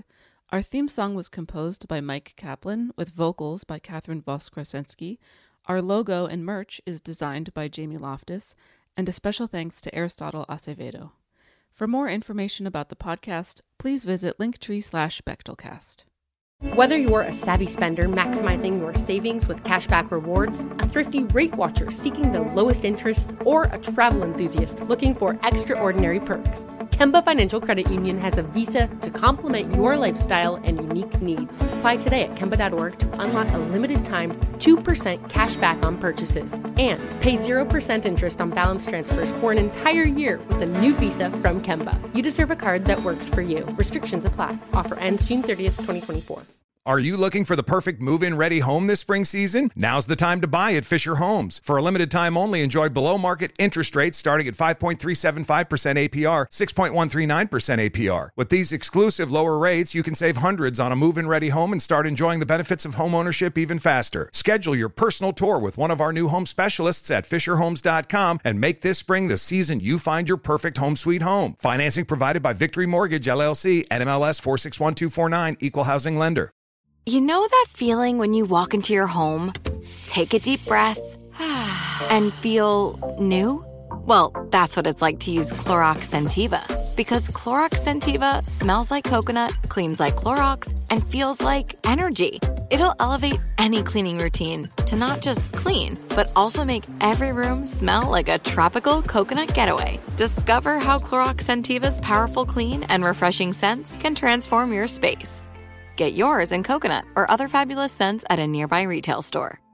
Our theme song was composed by Mike Kaplan with vocals by Catherine Voss-Krasinski. Our logo and merch is designed by Jamie Loftus, and a special thanks to Aristotle Acevedo. For more information about the podcast, please visit linktree slash Bechtelcast. Whether you're a savvy spender maximizing your savings with cashback rewards, a thrifty rate watcher seeking the lowest interest, or a travel enthusiast looking for extraordinary perks, Kemba Financial Credit Union has a visa to complement your lifestyle and unique needs. Apply today at Kemba dot org to unlock a limited-time two percent cash back on purchases and pay zero percent interest on balance transfers for an entire year with a new visa from Kemba. You deserve a card that works for you. Restrictions apply. Offer ends June thirtieth, twenty twenty-four. Are you looking for the perfect move-in ready home this spring season? Now's the time to buy at Fisher Homes. For a limited time only, enjoy below-market interest rates starting at five point three seven five percent A P R, six point one three nine percent A P R. With these exclusive lower rates, you can save hundreds on a move-in ready home and start enjoying the benefits of home ownership even faster. Schedule your personal tour with one of our new home specialists at fisher homes dot com and make this spring the season you find your perfect home sweet home. Financing provided by Victory Mortgage, L L C, N M L S four six one two four nine, Equal Housing Lender. You know that feeling when you walk into your home, take a deep breath, and feel new? Well, that's what it's like to use Clorox Scentiva. Because Clorox Scentiva smells like coconut, cleans like Clorox, and feels like energy. It'll elevate any cleaning routine to not just clean, but also make every room smell like a tropical coconut getaway. Discover how Clorox Scentiva's powerful clean and refreshing scents can transform your space. Get yours in coconut or other fabulous scents at a nearby retail store.